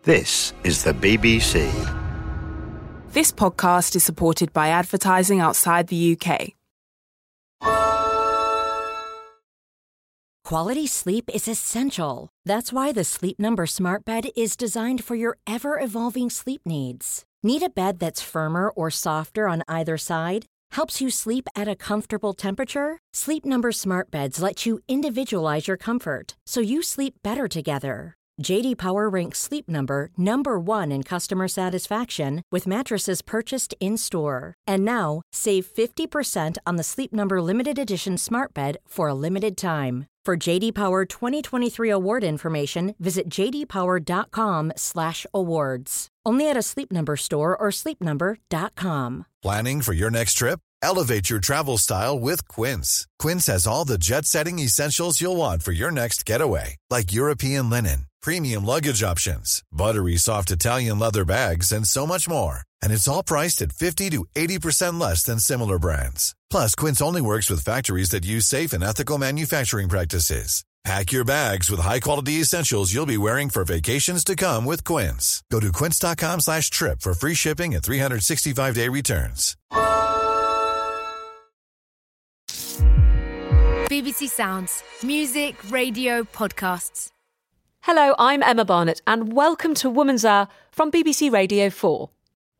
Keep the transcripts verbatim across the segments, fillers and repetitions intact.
This is the B B C. This podcast is supported by advertising outside the U K. Quality sleep is essential. That's why the Sleep Number Smart Bed is designed for your ever-evolving sleep needs. Need a bed that's firmer or softer on either side? Helps you sleep at a comfortable temperature? Sleep Number Smart Beds let you individualize your comfort, so you sleep better together. J D Power ranks Sleep Number number one in customer satisfaction with mattresses purchased in-store. And now, save fifty percent on the Sleep Number Limited Edition Smart Bed for a limited time. For J D Power twenty twenty-three award information, visit jdpower.com slash awards. Only at a Sleep Number store or sleep number dot com. Planning for your next trip? Elevate your travel style with Quince. Quince has all the jet-setting essentials you'll want for your next getaway, like European linen, premium luggage options, buttery soft Italian leather bags, and so much more. And it's all priced at fifty to eighty percent less than similar brands. Plus, Quince only works with factories that use safe and ethical manufacturing practices. Pack your bags with high-quality essentials you'll be wearing for vacations to come with Quince. Go to quince.com slash trip for free shipping and three sixty-five day returns. B B C Sounds. Music, radio, podcasts. Hello, I'm Emma Barnett and welcome to Woman's Hour from B B C Radio four.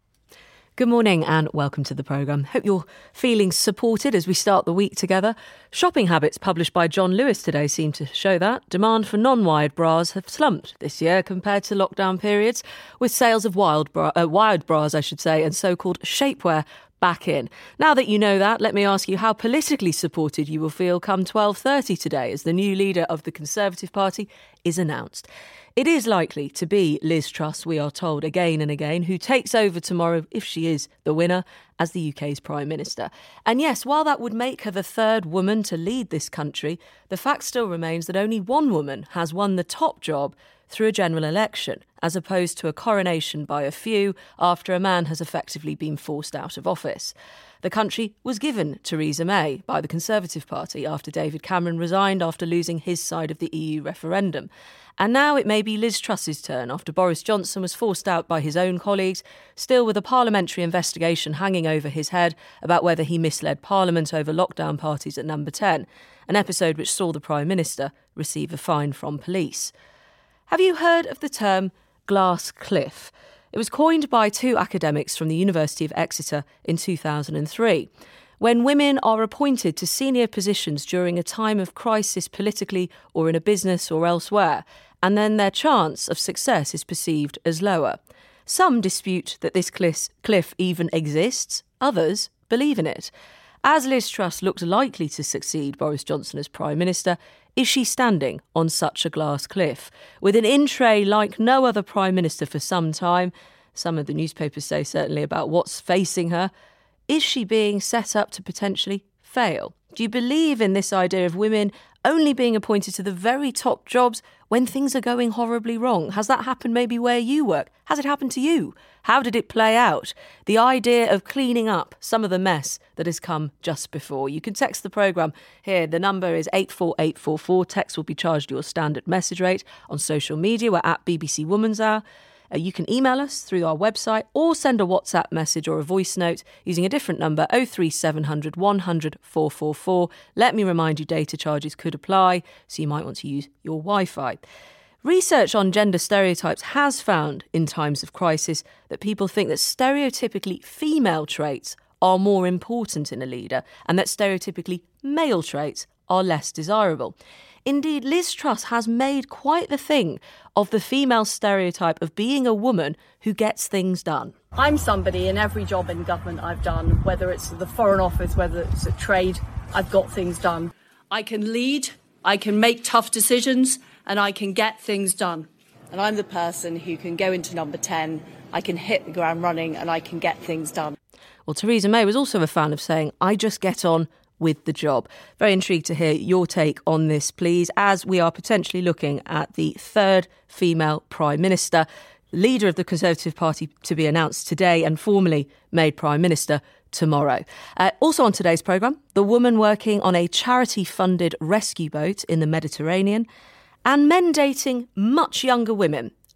Good morning and welcome to the programme. Hope you're feeling supported as we start the week together. Shopping habits published by John Lewis today seem to show that. Demand for non-wired bras have slumped this year compared to lockdown periods, with sales of wild bra- uh, wired bras, I should say, and so-called shapewear back in. Now that you know that, let me ask you how politically supported you will feel come twelve thirty today as the new leader of the Conservative Party is announced. It is likely to be Liz Truss, we are told again and again, who takes over tomorrow, if she is the winner, as the U K's Prime Minister. And yes, while that would make her the third woman to lead this country, the fact still remains that only one woman has won the top job through a general election, as opposed to a coronation by a few after a man has effectively been forced out of office. The country was given Theresa May by the Conservative Party after David Cameron resigned after losing his side of the E U referendum. And now it may be Liz Truss's turn after Boris Johnson was forced out by his own colleagues, still with a parliamentary investigation hanging over his head about whether he misled Parliament over lockdown parties at Number ten, an episode which saw the Prime Minister receive a fine from police. Have you heard of the term glass cliff? It was coined by two academics from the University of Exeter in two thousand three. When women are appointed to senior positions during a time of crisis politically or in a business or elsewhere, and then their chance of success is perceived as lower. Some dispute that this cliff even exists, others believe in it. As Liz Truss looks likely to succeed Boris Johnson as Prime Minister, is she standing on such a glass cliff? With an in-tray like no other Prime Minister for some time, some of the newspapers say certainly about what's facing her, is she being set up to potentially fail? Do you believe in this idea of women only being appointed to the very top jobs when things are going horribly wrong? Has that happened maybe where you work? Has it happened to you? How did it play out? The idea of cleaning up some of the mess that has come just before. You can text the programme here. The number is eight four eight four four. Text will be charged your standard message rate. On social media, we're at B B C Woman's Hour. Uh, you can email us through our website or send a WhatsApp message or a voice note using a different number, oh three seven hundred one hundred four four four. Let me remind you, data charges could apply, so you might want to use your Wi-Fi. Research on gender stereotypes has found, in times of crisis, that people think that stereotypically female traits are more important in a leader and that stereotypically male traits are less desirable. Indeed, Liz Truss has made quite the thing of the female stereotype of being a woman who gets things done. I'm somebody in every job in government I've done, whether it's the Foreign Office, whether it's a trade, I've got things done. I can lead, I can make tough decisions, and I can get things done. And I'm the person who can go into Number ten, I can hit the ground running, and I can get things done. Well, Theresa May was also a fan of saying, I just get on with the job. Very intrigued to hear your take on this, please, as we are potentially looking at the third female Prime Minister, leader of the Conservative Party to be announced today and formally made Prime Minister tomorrow. Uh, also on today's programme, the woman working on a charity-funded rescue boat in the Mediterranean, and men dating much younger women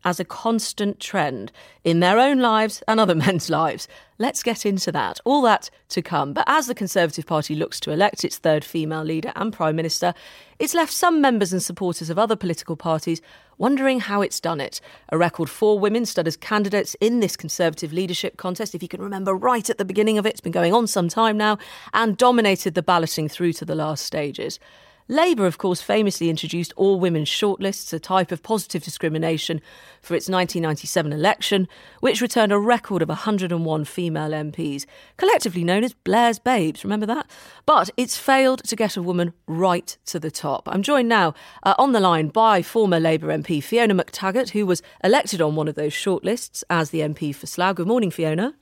as a constant trend in their own lives and other men's lives. Let's get into that. All that to come. But as the Conservative Party looks to elect its third female leader and Prime Minister, it's left some members and supporters of other political parties wondering how it's done it. A record four women stood as candidates in this Conservative leadership contest, if you can remember right at the beginning of it. It's been going on some time now, and dominated the balloting through to the last stages. Labour, of course, famously introduced all-women shortlists, a type of positive discrimination, for its nineteen ninety-seven election, which returned a record of one hundred and one female M Ps, collectively known as Blair's Babes, remember that? But it's failed to get a woman right to the top. I'm joined now uh, on the line by former Labour M P Fiona McTaggart, who was elected on one of those shortlists as the M P for Slough. Good morning, Fiona.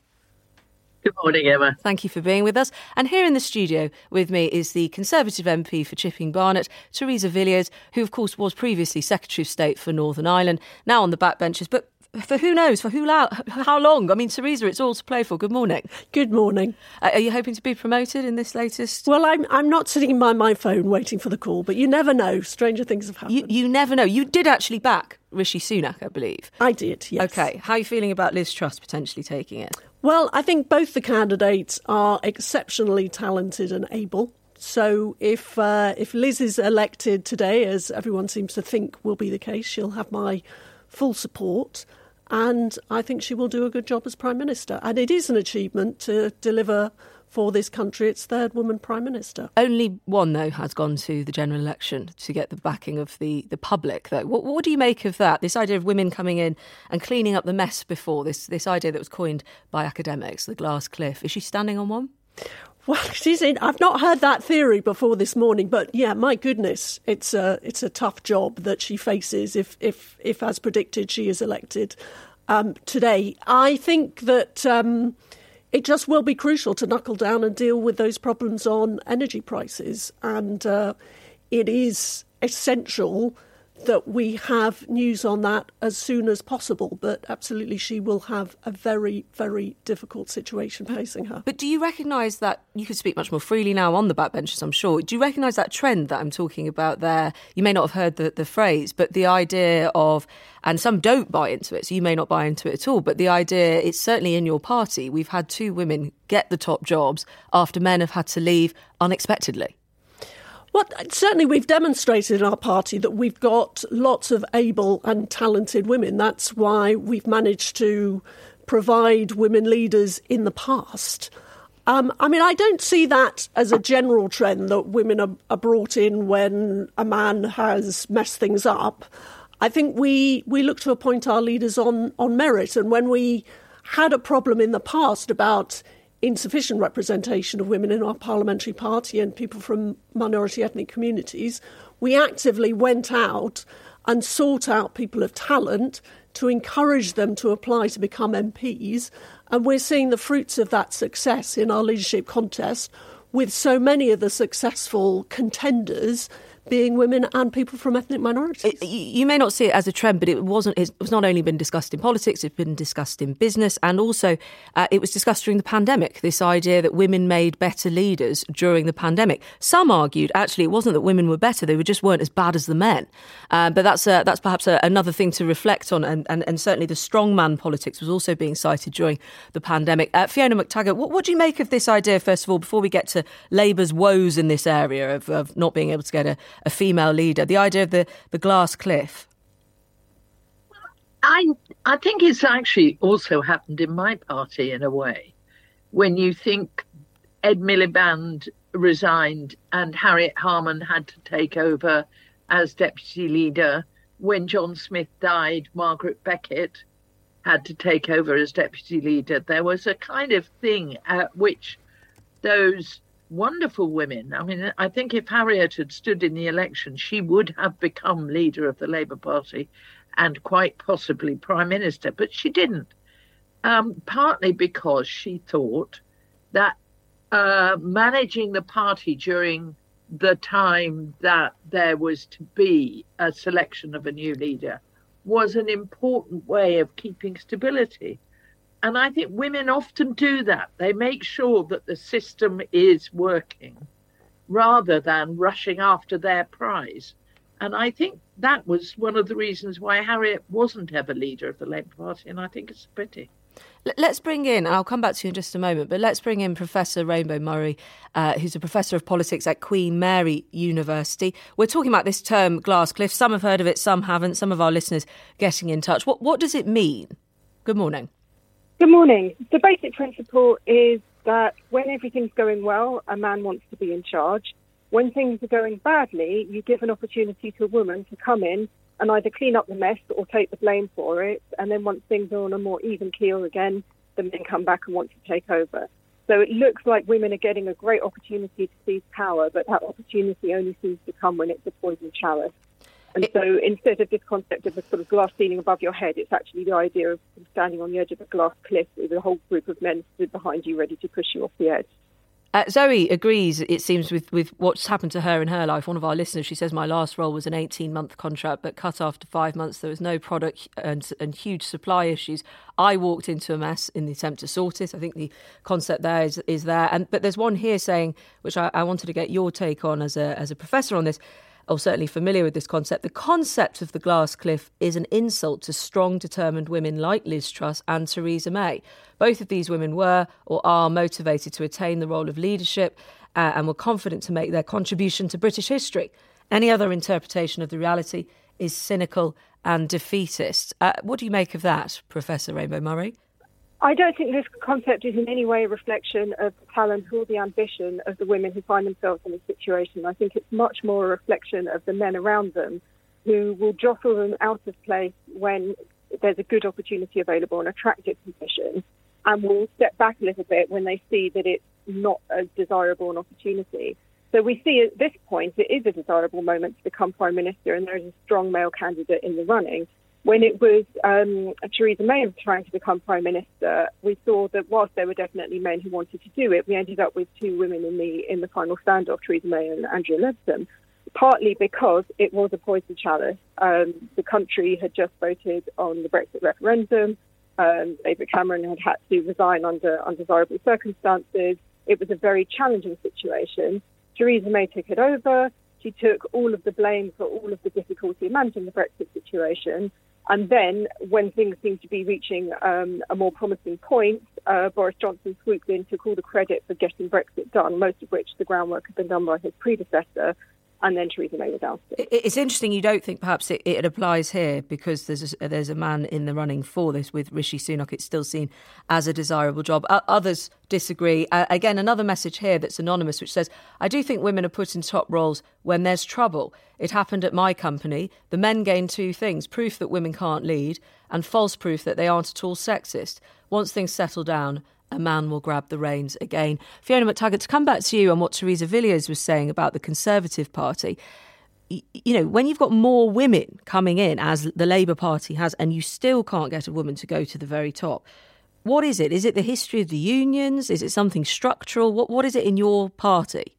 Good morning, Emma. Thank you for being with us. And here in the studio with me is the Conservative M P for Chipping Barnet, Theresa Villiers, who, of course, was previously Secretary of State for Northern Ireland, now on the backbenches. But for who knows, for who lo- how long? I mean, Theresa, it's all to play for. Good morning. Good morning. Uh, are you hoping to be promoted in this latest? Well, I'm I'm not sitting by my phone waiting for the call, but you never know. Stranger things have happened. You, you never know. You did actually back Rishi Sunak, I believe. I did, yes. OK. How are you feeling about Liz Truss potentially taking it? Well, I think both the candidates are exceptionally talented and able. So if uh, if Liz is elected today, as everyone seems to think will be the case, she'll have my full support. And I think she will do a good job as Prime Minister. And it is an achievement to deliver for this country its third woman Prime Minister. Only one, though, has gone to the general election to get the backing of the, the public, though. What, what do you make of that? This idea of women coming in and cleaning up the mess before, this this idea that was coined by academics, the glass cliff. Is she standing on one? Well, she's in. I've not heard that theory before this morning, but yeah, my goodness, it's a it's a tough job that she faces if if if as predicted she is elected um, today. I think that um, it just will be crucial to knuckle down and deal with those problems on energy prices, and uh, it is essential that we have news on that as soon as possible. But absolutely, she will have a very, very difficult situation facing her. But do you recognise that, you could speak much more freely now on the backbenches, I'm sure, do you recognise that trend that I'm talking about there? You may not have heard the, the phrase, but the idea of, and some don't buy into it, so you may not buy into it at all, but the idea, it's certainly in your party, we've had two women get the top jobs after men have had to leave unexpectedly. Well, certainly we've demonstrated in our party that we've got lots of able and talented women. That's why we've managed to provide women leaders in the past. Um, I mean, I don't see that as a general trend that women are, are brought in when a man has messed things up. I think we, we look to appoint our leaders on, on merit. And when we had a problem in the past about insufficient representation of women in our parliamentary party and people from minority ethnic communities, we actively went out and sought out people of talent to encourage them to apply to become M Ps. And we're seeing the fruits of that success in our leadership contest, with so many of the successful contenders being women and people from ethnic minorities. It, you may not see it as a trend, but it wasn't. It's not only been discussed in politics, it's been discussed in business, and also uh, it was discussed during the pandemic, this idea that women made better leaders during the pandemic. Some argued, actually, it wasn't that women were better, they were just weren't as bad as the men. Uh, but that's uh, that's perhaps a, another thing to reflect on, and, and, and certainly the strongman politics was also being cited during the pandemic. Uh, Fiona McTaggart, what, what do you make of this idea, first of all, before we get to Labour's woes in this area of, of not being able to get a a female leader, the idea of the, the glass cliff? I I think it's actually also happened in my party in a way. When you think Ed Miliband resigned and Harriet Harman had to take over as deputy leader. When John Smith died, Margaret Beckett had to take over as deputy leader. There was a kind of thing at which those wonderful women, I mean, I think if Harriet had stood in the election, she would have become leader of the Labour Party and quite possibly Prime Minister, but she didn't. Um, partly because she thought that uh, managing the party during the time that there was to be a selection of a new leader was an important way of keeping stability. And I think women often do that. They make sure that the system is working rather than rushing after their prize. And I think that was one of the reasons why Harriet wasn't ever leader of the Labour Party, and I think it's a pity. Let's bring in, and I'll come back to you in just a moment, but let's bring in Professor Rainbow Murray, uh, who's a Professor of Politics at Queen Mary University. We're talking about this term, glass cliff. Some have heard of it, some haven't. Some of our listeners getting in touch. What, what does it mean? Good morning. Good morning. The basic principle is that when everything's going well, a man wants to be in charge. When things are going badly, you give an opportunity to a woman to come in and either clean up the mess or take the blame for it. And then once things are on a more even keel again, the men come back and want to take over. So it looks like women are getting a great opportunity to seize power, but that opportunity only seems to come when it's a poisoned chalice. And so instead of this concept of a sort of glass ceiling above your head, it's actually the idea of standing on the edge of a glass cliff with a whole group of men stood behind you ready to push you off the edge. Uh, Zoe agrees, it seems, with, with what's happened to her in her life. One of our listeners, she says, my last role was an eighteen-month contract, but cut after five months. There was no product and, and huge supply issues. I walked into a mess in the attempt to sort it. I think the concept there is, is there. And But there's one here saying, which I, I wanted to get your take on as a as a professor on this, or certainly familiar with this concept. The concept of the glass cliff is an insult to strong, determined women like Liz Truss and Theresa May. Both of these women were or are motivated to attain the role of leadership uh, and were confident to make their contribution to British history. Any other interpretation of the reality is cynical and defeatist. Uh, what do you make of that, Professor Rainbow Murray? I don't think this concept is in any way a reflection of the talent or the ambition of the women who find themselves in this situation. I think it's much more a reflection of the men around them who will jostle them out of place when there's a good opportunity available, an attractive position, and will step back a little bit when they see that it's not as desirable an opportunity. So we see at this point it is a desirable moment to become Prime Minister, and there is a strong male candidate in the running. When it was um, Theresa May trying to become Prime Minister, we saw that whilst there were definitely men who wanted to do it, we ended up with two women in the in the final standoff, Theresa May and Andrea Leadsom, partly because it was a poisoned chalice. Um, the country had just voted on the Brexit referendum. Um, David Cameron had had to resign under undesirable circumstances. It was a very challenging situation. Theresa May took it over. She took all of the blame for all of the difficulty in managing the Brexit situation. And then, when things seemed to be reaching um, a more promising point, uh, Boris Johnson swooped in, took all the credit for getting Brexit done, most of which the groundwork had been done by his predecessor, and then Theresa May was ousted. It's interesting you don't think perhaps it, it applies here because there's a, there's a man in the running for this with Rishi Sunak. It's still seen as a desirable job. Uh, others disagree. Uh, again, another message here that's anonymous which says, I do think women are put in top roles when there's trouble. It happened at my company. The men gain two things, proof that women can't lead and false proof that they aren't at all sexist. Once things settle down, a man will grab the reins again. Fiona McTaggart, to come back to you on what Theresa Villiers was saying about the Conservative Party, you, you know, when you've got more women coming in, as the Labour Party has, and you still can't get a woman to go to the very top, what is it? Is it the history of the unions? Is it something structural? What What is it in your party?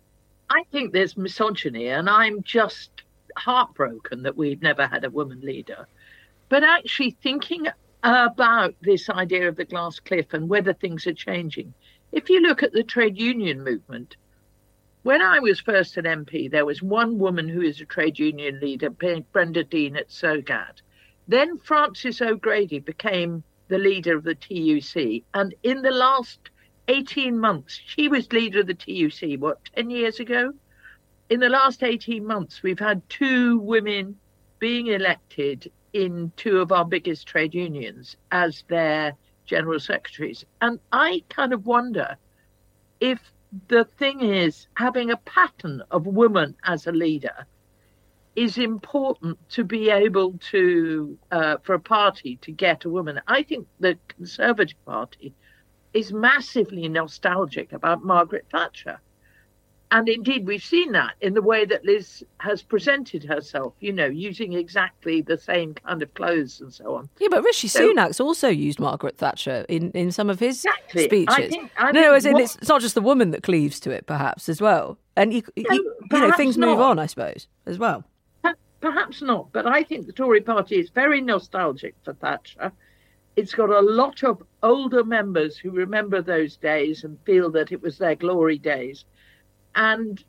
I think there's misogyny, and I'm just heartbroken that we've never had a woman leader. But actually thinking about this idea of the glass cliff and whether things are changing. If you look at the trade union movement, when I was first an M P, there was one woman who is a trade union leader, Brenda Dean at SOGAD. Then Frances O'Grady became the leader of the T U C. And in the last eighteen months, she was leader of the T U C, what, ten years ago? In the last eighteen months, we've had two women being elected in two of our biggest trade unions as their general secretaries. And I kind of wonder if the thing is having a pattern of woman as a leader is important to be able to, uh, for a party to get a woman. I think the Conservative Party is massively nostalgic about Margaret Thatcher. And indeed, we've seen that in the way that Liz has presented herself, you know, using exactly the same kind of clothes and so on. Yeah, but Rishi so, Sunak's also used Margaret Thatcher in, in some of his exactly. speeches. I think, I no, no, as in what, it's, it's not just the woman that cleaves to it, perhaps, as well. And, you, no, you, you know, things not. move on, I suppose, as well. Perhaps not, but I think the Tory party is very nostalgic for Thatcher. It's got a lot of older members who remember those days and feel that it was their glory days. And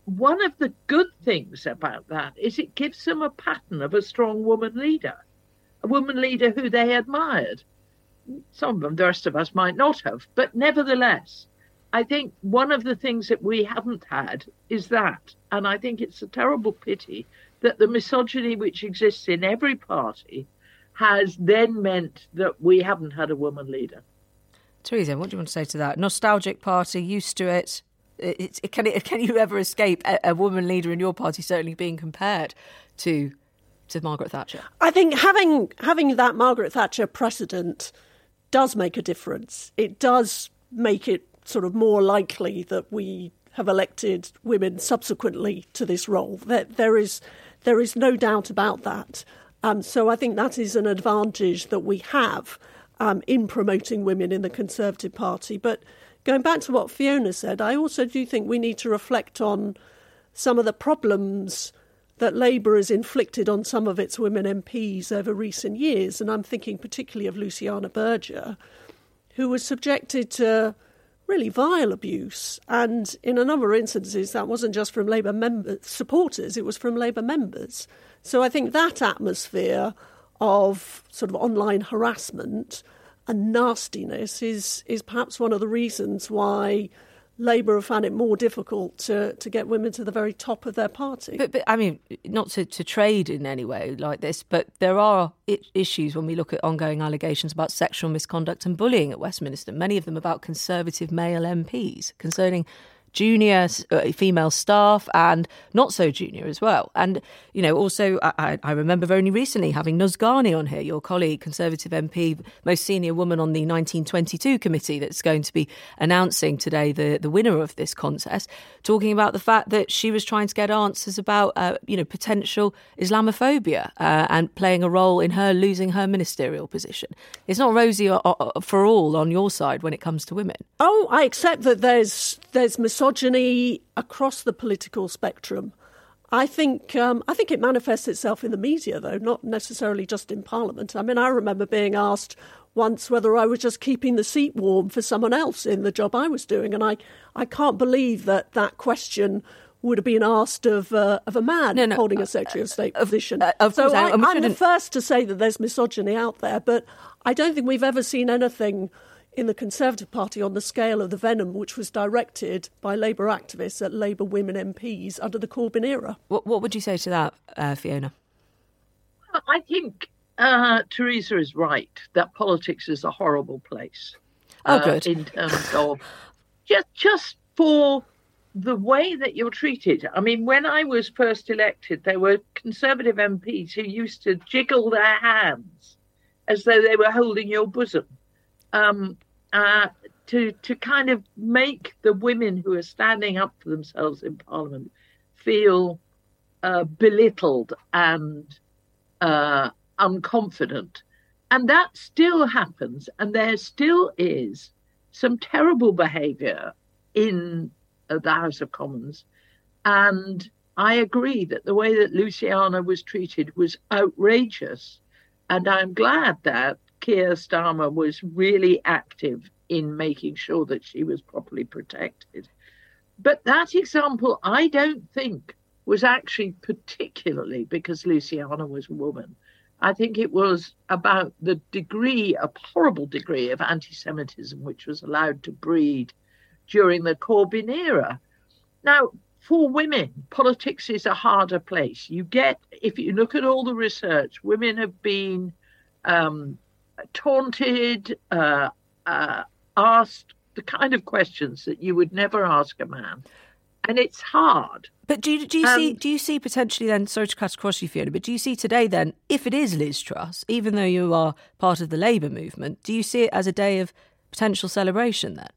one of the good things about that is it gives them a pattern of a strong woman leader, a woman leader who they admired. Some of them, the rest of us might not have, but nevertheless, I think one of the things that we haven't had is that. And I think it's a terrible pity that the misogyny which exists in every party has then meant that we haven't had a woman leader. Theresa, what do you want to say to that? Nostalgic party, used to it. It, it, can, it, can you ever escape a, a woman leader in your party certainly being compared to to Margaret Thatcher? I think having having that Margaret Thatcher precedent does make a difference. It does make it sort of more likely that we have elected women subsequently to this role. There, there is there is no doubt about that. Um, so I think that is an advantage that we have um, in promoting women in the Conservative Party. But going back to what Fiona said, I also do think we need to reflect on some of the problems that Labour has inflicted on some of its women M Ps over recent years. And I'm thinking particularly of Luciana Berger, who was subjected to really vile abuse. And in a number of instances, that wasn't just from Labour member supporters, it was from Labour members. So I think that atmosphere of sort of online harassment and nastiness is is perhaps one of the reasons why Labour have found it more difficult to, to get women to the very top of their party. But, but I mean, not to, to trade in any way like this, but there are I- issues when we look at ongoing allegations about sexual misconduct and bullying at Westminster, many of them about Conservative male M Ps, concerning junior uh, female staff and not so junior as well. And, you know, also I, I remember very recently having Nuz Ghani on here, your colleague, Conservative M P, most senior woman on the nineteen twenty-two committee that's going to be announcing today the, the winner of this contest, talking about the fact that she was trying to get answers about, uh, you know, potential Islamophobia uh, and playing a role in her losing her ministerial position. It's not rosy or, or, for all on your side when it comes to women. Oh, I accept that there's there's misogyny across the political spectrum. I think um, I think it manifests itself in the media, though, not necessarily just in Parliament. I mean, I remember being asked once whether I was just keeping the seat warm for someone else in the job I was doing, and I, I can't believe that that question would have been asked of uh, of a man no, no, holding uh, a Secretary of State uh, position. Uh, of so course, I, I'm I'm the first to say that there's misogyny out there, but I don't think we've ever seen anything in the Conservative Party on the scale of the venom which was directed by Labour activists at Labour women M Ps under the Corbyn era. What, what would you say to that, uh, Fiona? I think uh, Theresa is right that politics is a horrible place. Oh, uh, good. In terms of just just for the way that you're treated. I mean, when I was first elected, there were Conservative M Ps who used to jiggle their hands as though they were holding your bosom. Um, Uh, to to kind of make the women who are standing up for themselves in Parliament feel uh, belittled and uh, unconfident. And that still happens. And there still is some terrible behaviour in uh, the House of Commons. And I agree that the way that Luciana was treated was outrageous. And I'm glad that Keir Starmer was really active in making sure that she was properly protected. But that example, I don't think, was actually particularly because Luciana was a woman. I think it was about the degree, a horrible degree of anti-Semitism which was allowed to breed during the Corbyn era. Now, for women, politics is a harder place. You get, if you look at all the research, women have been um, taunted, uh, uh, asked the kind of questions that you would never ask a man, and it's hard. But do you, do you um, see do you see potentially then? Sorry to cut across you, Fiona, but do you see today then, if it is Liz Truss, even though you are part of the Labour movement, do you see it as a day of potential celebration then?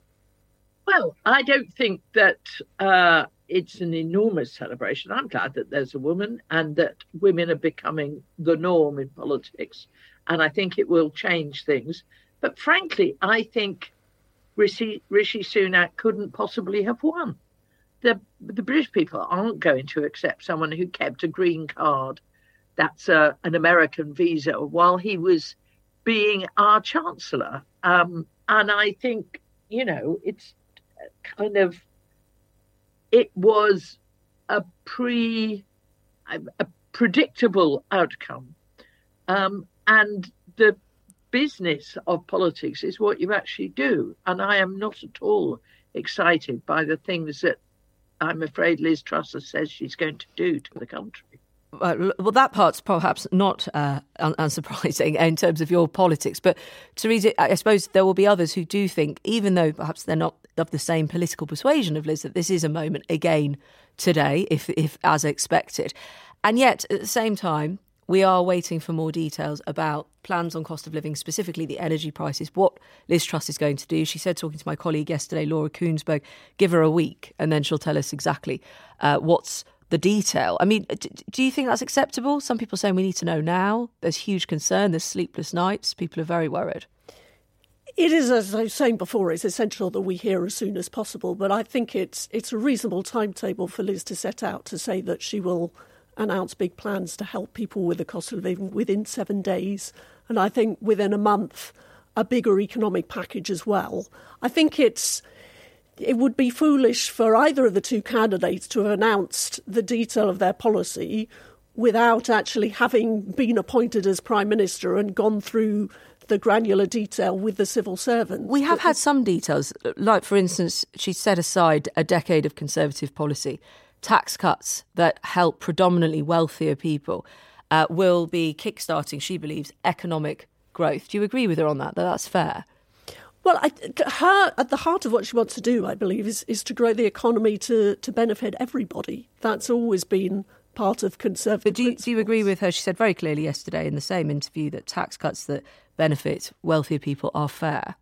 Well, I don't think that uh, it's an enormous celebration. I'm glad that there's a woman and that women are becoming the norm in politics, and I think it will change things. But frankly, I think Rishi, Rishi Sunak couldn't possibly have won. The, the British people aren't going to accept someone who kept a green card, that's a, an American visa, while he was being our Chancellor. Um, and I think, you know, it's kind of, it was a pre a, a predictable outcome, um, and the business of politics is what you actually do. And I am not at all excited by the things that I'm afraid Liz Truss says she's going to do to the country. Uh, well, that part's perhaps not uh, un- unsurprising in terms of your politics. But, Theresa, I suppose there will be others who do think, even though perhaps they're not of the same political persuasion of Liz, that this is a moment again today, if, if as expected. And yet, at the same time, we are waiting for more details about plans on cost of living, specifically the energy prices, what Liz Truss is going to do. She said, talking to my colleague yesterday, Laura Kuenssberg, give her a week and then she'll tell us exactly uh, what's the detail. I mean, do you think that's acceptable? Some people are saying we need to know now. There's huge concern. There's sleepless nights. People are very worried. It is, as I was saying before, it's essential that we hear as soon as possible. But I think it's it's a reasonable timetable for Liz to set out to say that she will announce big plans to help people with the cost of living within seven days. And I think within a month, a bigger economic package as well. I think it's it would be foolish for either of the two candidates to have announced the detail of their policy without actually having been appointed as Prime Minister and gone through the granular detail with the civil servants. We have had some details, like, for instance, she set aside a decade of Conservative policy. Tax cuts that help predominantly wealthier people uh, will be kickstarting, she believes, economic growth. Do you agree with her on that, that that's fair? Well, I, her, at the heart of what she wants to do, I believe, is, is to grow the economy to, to benefit everybody. That's always been part of Conservative But do you, do you agree with her? She said very clearly yesterday in the same interview that tax cuts that benefit wealthier people are fair.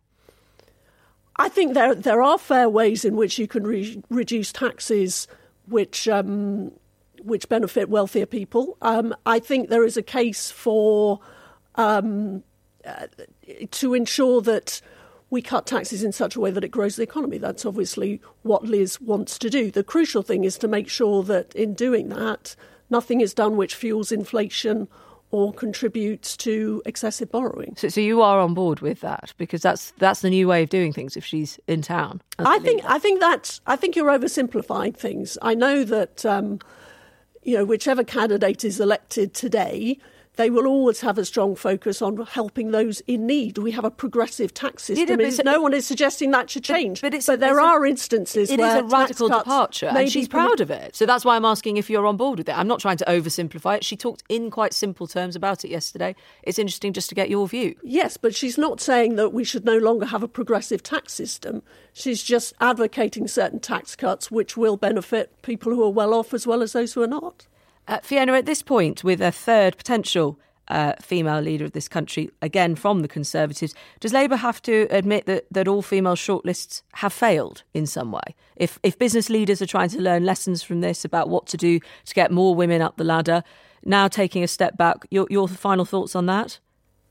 I think there there are fair ways in which you can re- reduce taxes which um, which benefit wealthier people. Um, I think there is a case for um, uh, to ensure that we cut taxes in such a way that it grows the economy. That's obviously what Liz wants to do. The crucial thing is to make sure that in doing that, nothing is done which fuels inflation or contributes to excessive borrowing. So, so you are on board with that, because that's that's the new way of doing things if she's in town. I think I think that's I think you're oversimplifying things. I know that um, you know, whichever candidate is elected today, they will always have a strong focus on helping those in need. We have a progressive tax system. Yeah, no one is suggesting that should change. But, but, it's, but there it's are a, instances it where it is a radical departure, and she's proud be... of it. So that's why I'm asking if you're on board with it. I'm not trying to oversimplify it. She talked in quite simple terms about it yesterday. It's interesting just to get your view. Yes, but she's not saying that we should no longer have a progressive tax system. She's just advocating certain tax cuts which will benefit people who are well off as well as those who are not. Uh, Fiona, at this point, with a third potential uh, female leader of this country, again from the Conservatives, does Labour have to admit that, that all female shortlists have failed in some way? If if business leaders are trying to learn lessons from this about what to do to get more women up the ladder, now taking a step back, your, your final thoughts on that?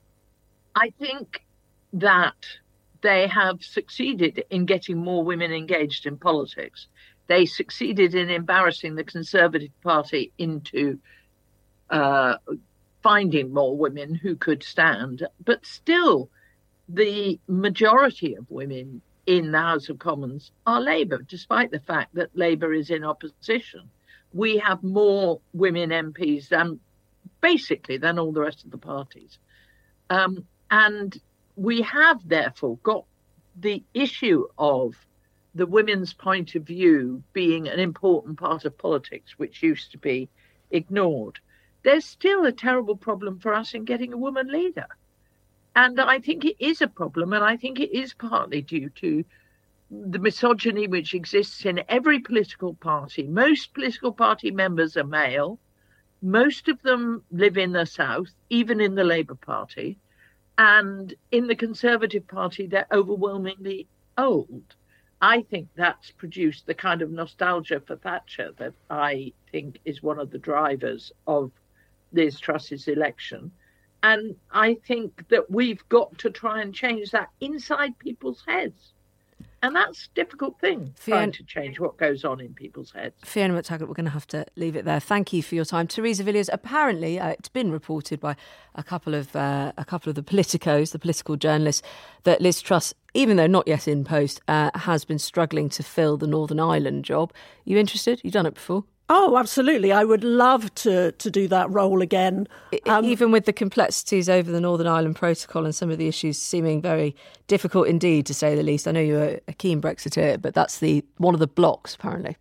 I think that they have succeeded in getting more women engaged in politics. They succeeded in embarrassing the Conservative Party into uh, finding more women who could stand. But still, the majority of women in the House of Commons are Labour, despite the fact that Labour is in opposition. We have more women M Ps than, basically, than all the rest of the parties. Um, and we have, therefore, got the issue of the women's point of view being an important part of politics, which used to be ignored. There's still a terrible problem for us in getting a woman leader. And I think it is a problem, and I think it is partly due to the misogyny which exists in every political party. Most political party members are male. Most of them live in the South, even in the Labour Party. And in the Conservative Party, they're overwhelmingly old. I think that's produced the kind of nostalgia for Thatcher that I think is one of the drivers of Liz Truss's election. And I think that we've got to try and change that inside people's heads. And that's a difficult thing, Fiona, trying to change what goes on in people's heads. Fiona McTaggart, we're going to have to leave it there. Thank you for your time. Theresa Villiers, apparently uh, it's been reported by a couple of uh, a couple of the politicos, the political journalists, that Liz Truss, even though not yet in post, uh, has been struggling to fill the Northern Ireland job. Are you interested? You've done it before. Oh, absolutely. I would love to, to do that role again. Um, Even with the complexities over the Northern Ireland Protocol and some of the issues seeming very difficult indeed, to say the least. I know you're a keen Brexiteer, but that's the one of the blocks, apparently.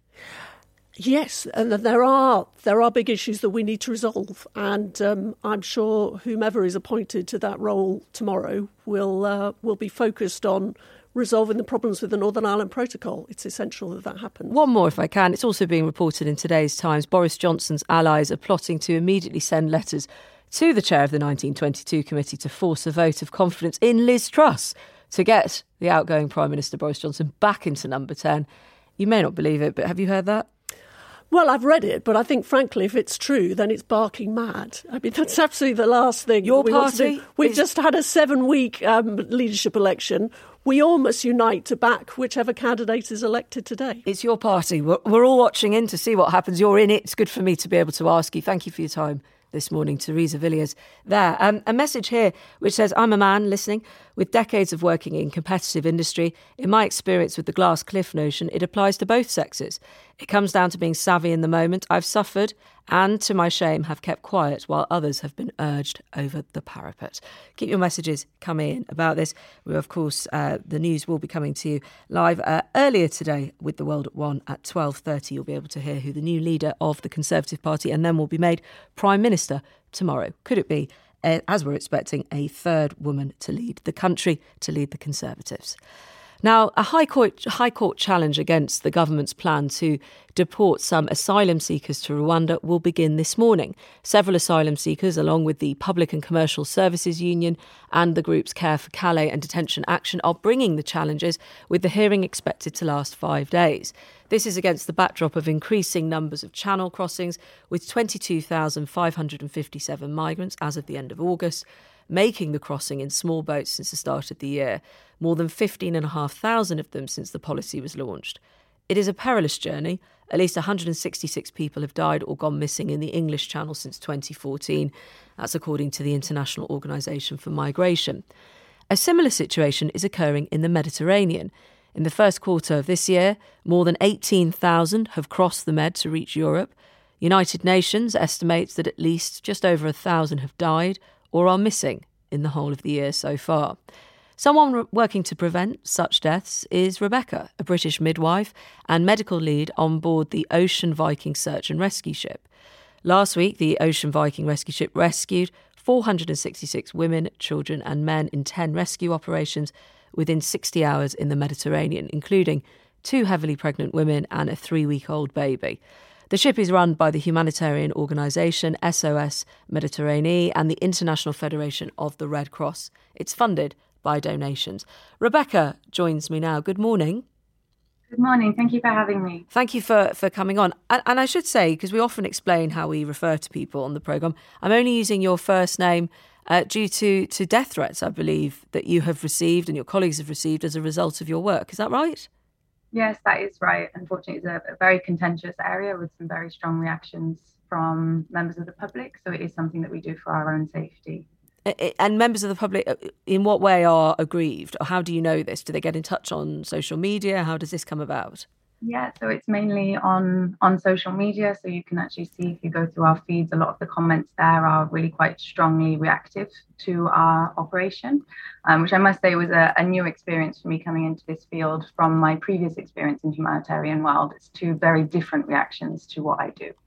Yes, and there are there are big issues that we need to resolve. And um, I'm sure whomever is appointed to that role tomorrow will uh, will be focused on resolving the problems with the Northern Ireland Protocol. It's essential that that happens. One more, if I can. It's also being reported in today's Times. Boris Johnson's allies are plotting to immediately send letters to the chair of the nineteen twenty-two committee to force a vote of confidence in Liz Truss to get the outgoing Prime Minister Boris Johnson back into number ten. You may not believe it, but have you heard that? Well, I've read it, but I think, frankly, if it's true, then it's barking mad. I mean, that's absolutely the last thing. Your we party? Want to do. We've is... just had a seven-week um, leadership election. We all must unite to back whichever candidate is elected today. It's your party. We're, we're all watching in to see what happens. You're in it. It's good for me to be able to ask you. Thank you for your time this morning, Theresa Villiers there. Um, a message here which says, I'm a man listening with decades of working in competitive industry. In my experience with the glass cliff notion, it applies to both sexes. It comes down to being savvy in the moment. I've suffered and, to my shame, have kept quiet while others have been urged over the parapet. Keep your messages coming in about this. We, of course, uh, the news will be coming to you live uh, earlier today with The World at One at twelve thirty. You'll be able to hear who the new leader of the Conservative Party and then will be made Prime Minister tomorrow. Could it be, uh, as we're expecting, a third woman to lead the country, to lead the Conservatives? Now, a High Court, High Court challenge against the government's plan to deport some asylum seekers to Rwanda will begin this morning. Several asylum seekers, along with the Public and Commercial Services Union and the groups Care for Calais and Detention Action, are bringing the challenges, with the hearing expected to last five days. This is against the backdrop of increasing numbers of channel crossings, with twenty-two thousand five hundred fifty-seven migrants as of the end of August, making the crossing in small boats since the start of the year, more than fifteen thousand five hundred of them since the policy was launched. It is a perilous journey. At least one hundred sixty-six people have died or gone missing in the English Channel since twenty fourteen. That's according to the International Organisation for Migration. A similar situation is occurring in the Mediterranean. In the first quarter of this year, more than eighteen thousand have crossed the Med to reach Europe. United Nations estimates that at least just over one thousand have died or are missing in the whole of the year so far. Someone working to prevent such deaths is Rebecca, a British midwife and medical lead on board the Ocean Viking search and rescue ship. Last week, the Ocean Viking rescue ship rescued four hundred sixty-six women, children and men in ten rescue operations within sixty hours in the Mediterranean, including two heavily pregnant women and a three-week-old baby. The ship is run by the humanitarian organisation S O S Méditerranée and the International Federation of the Red Cross. It's funded by donations. Rebecca joins me now. Good morning. Good morning. Thank you for having me. Thank you for, for coming on. And, and I should say, because we often explain how we refer to people on the programme, I'm only using your first name uh, due to, to death threats, I believe, that you have received and your colleagues have received as a result of your work. Is that right? Yes, that is right. Unfortunately, it's a, a very contentious area with some very strong reactions from members of the public. So it is something that we do for our own safety. And members of the public, in what way are aggrieved? Or how do you know this? Do they get in touch on social media? How does this come about? Yeah, so it's mainly on, on social media. So you can actually see, if you go through our feeds, a lot of the comments there are really quite strongly reactive to our operation, um, which I must say was a, a new experience for me coming into this field from my previous experience in humanitarian world. It's two very different reactions to what I do.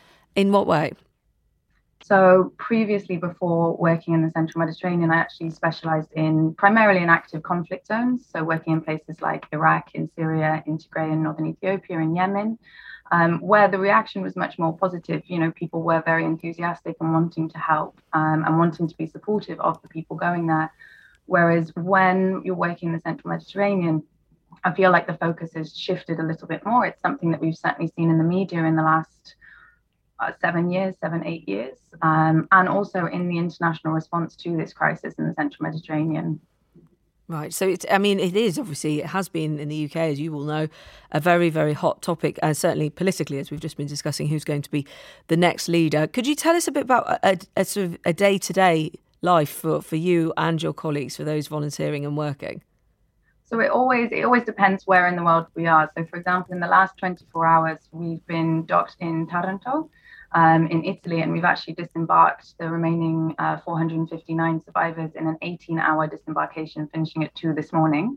In what way? So previously, before working in the Central Mediterranean, I actually specialised in primarily in active conflict zones. So working in places like Iraq, in Syria, in Tigray, in northern Ethiopia, in Yemen, um, where the reaction was much more positive. You know, people were very enthusiastic and wanting to help um, and wanting to be supportive of the people going there. Whereas when you're working in the Central Mediterranean, I feel like the focus has shifted a little bit more. It's something that we've certainly seen in the media in the last Uh, seven years, seven, eight years, um, and also in the international response to this crisis in the Central Mediterranean. Right. So, it's, I mean, it is obviously, it has been in the U K, as you will know, a very, very hot topic, and certainly politically, as we've just been discussing, who's going to be the next leader. Could you tell us a bit about a, a sort of a day-to-day life for, for you and your colleagues, for those volunteering and working? So it always it always depends where in the world we are. So, for example, in the last twenty-four hours, we've been docked in Taranto, um, in Italy, and we've actually disembarked the remaining uh, four hundred fifty-nine survivors in an eighteen-hour disembarkation, finishing at two this morning.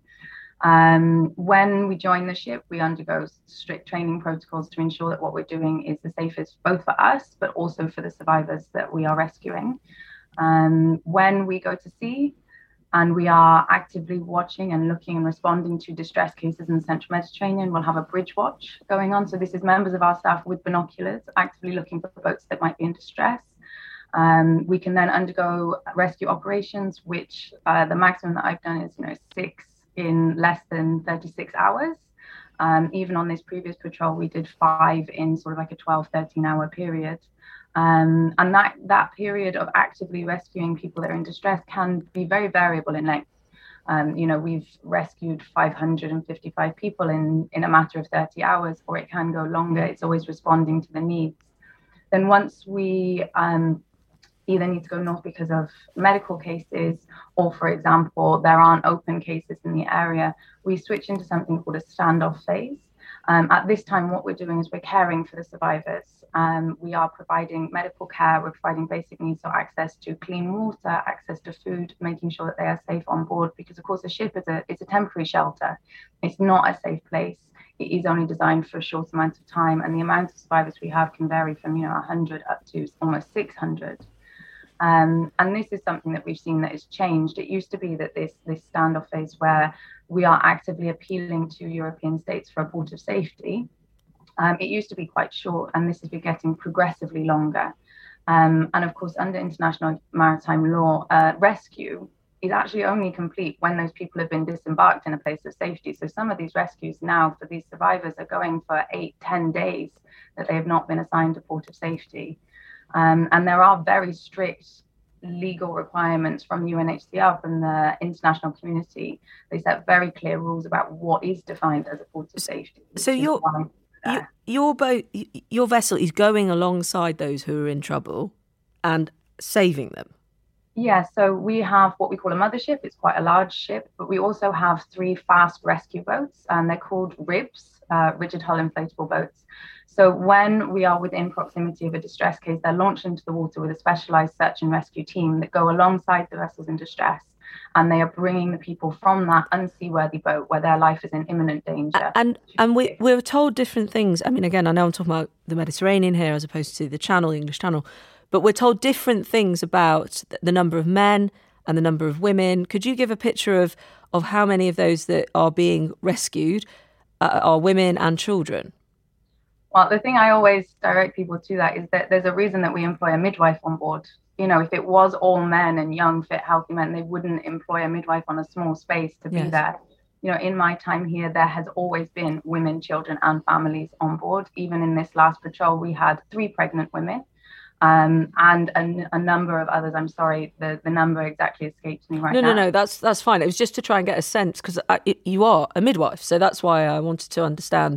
Um, when we join the ship, we undergo strict training protocols to ensure that what we're doing is the safest both for us, but also for the survivors that we are rescuing. Um, when we go to sea, and we are actively watching and looking and responding to distress cases in the Central Mediterranean, we'll have a bridge watch going on. So this is members of our staff with binoculars actively looking for boats that might be in distress. Um, we can then undergo rescue operations, which uh, the maximum that I've done is, you know, six in less than thirty-six hours. Um, even on this previous patrol, we did five in sort of like a twelve, thirteen hour period. Um, and that, that period of actively rescuing people that are in distress can be very variable in length. Um, you know, we've rescued five hundred fifty-five people in, in a matter of thirty hours, or it can go longer. It's always responding to the needs. Then once we um, either need to go north because of medical cases, or, for example, there aren't open cases in the area, we switch into something called a standoff phase. Um, at this time, what we're doing is we're caring for the survivors. Um, we are providing medical care, we're providing basic needs, so access to clean water, access to food, making sure that they are safe on board, because of course the ship is a, it's a temporary shelter. It's not a safe place. It is only designed for a short amount of time, and the amount of survivors we have can vary from, you know, one hundred up to almost six hundred. Um, and this is something that we've seen that has changed. It used to be that this, this standoff phase where we are actively appealing to European states for a port of safety. Um, it used to be quite short, and this has been getting progressively longer. Um, and of course, under international maritime law, uh, rescue is actually only complete when those people have been disembarked in a place of safety. So some of these rescues now for these survivors are going for eight, ten days that they have not been assigned a port of safety. Um, and there are very strict legal requirements from U N H C R, from the international community. They set very clear rules about what is defined as a port of safety. So you're... Your, your boat, your vessel is going alongside those who are in trouble and saving them. Yeah, so we have what we call a mothership. It's quite a large ship, but we also have three fast rescue boats, and they're called R I Bs, uh, rigid hull inflatable boats. So when we are within proximity of a distress case, they're launched into the water with a specialised search and rescue team that go alongside the vessels in distress. And they are bringing the people from that unseaworthy boat where their life is in imminent danger. And and we we're told different things. I mean, again, I know I'm talking about the Mediterranean here as opposed to the Channel, the English Channel, but we're told different things about the number of men and the number of women. Could you give a picture of, of how many of those that are being rescued uh, are women and children? Well, the thing I always direct people to that is that there's a reason that we employ a midwife on board. You know, if it was all men and young, fit, healthy men, they wouldn't employ a midwife on a small space to be yes. there. You know, in my time here, there has always been women, children and families on board. Even in this last patrol, we had three pregnant women um, and a, a number of others. I'm sorry, the, the number exactly escapes me right no, now. No, no, no, that's, that's fine. It was just to try and get a sense, because you are a midwife. So that's why I wanted to understand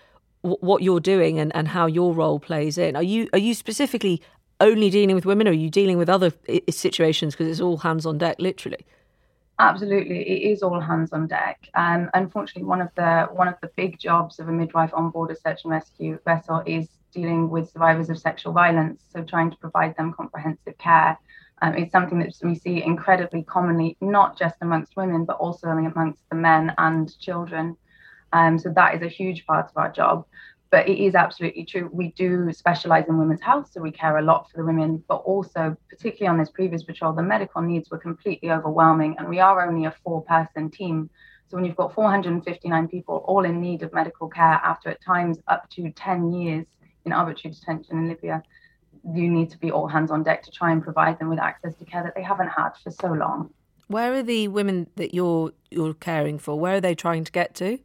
w- what you're doing and, and how your role plays in. Are you Are you specifically only dealing with women, or are you dealing with other situations, because it's all hands on deck, literally? Absolutely, it is all hands on deck. Um, unfortunately, one of the one of the big jobs of a midwife on board a search and rescue vessel is dealing with survivors of sexual violence. So trying to provide them comprehensive care. Um, it's something that we see incredibly commonly, not just amongst women, but also amongst the men and children. Um, so that is a huge part of our job. But it is absolutely true. We do specialise in women's health, so we care a lot for the women, but also, particularly on this previous patrol, the medical needs were completely overwhelming, and we are only a four-person team. So when you've got four hundred fifty-nine people all in need of medical care after at times up to ten years in arbitrary detention in Libya, you need to be all hands on deck to try and provide them with access to care that they haven't had for so long. Where are the women that you're you're caring for? Where are they trying to get to?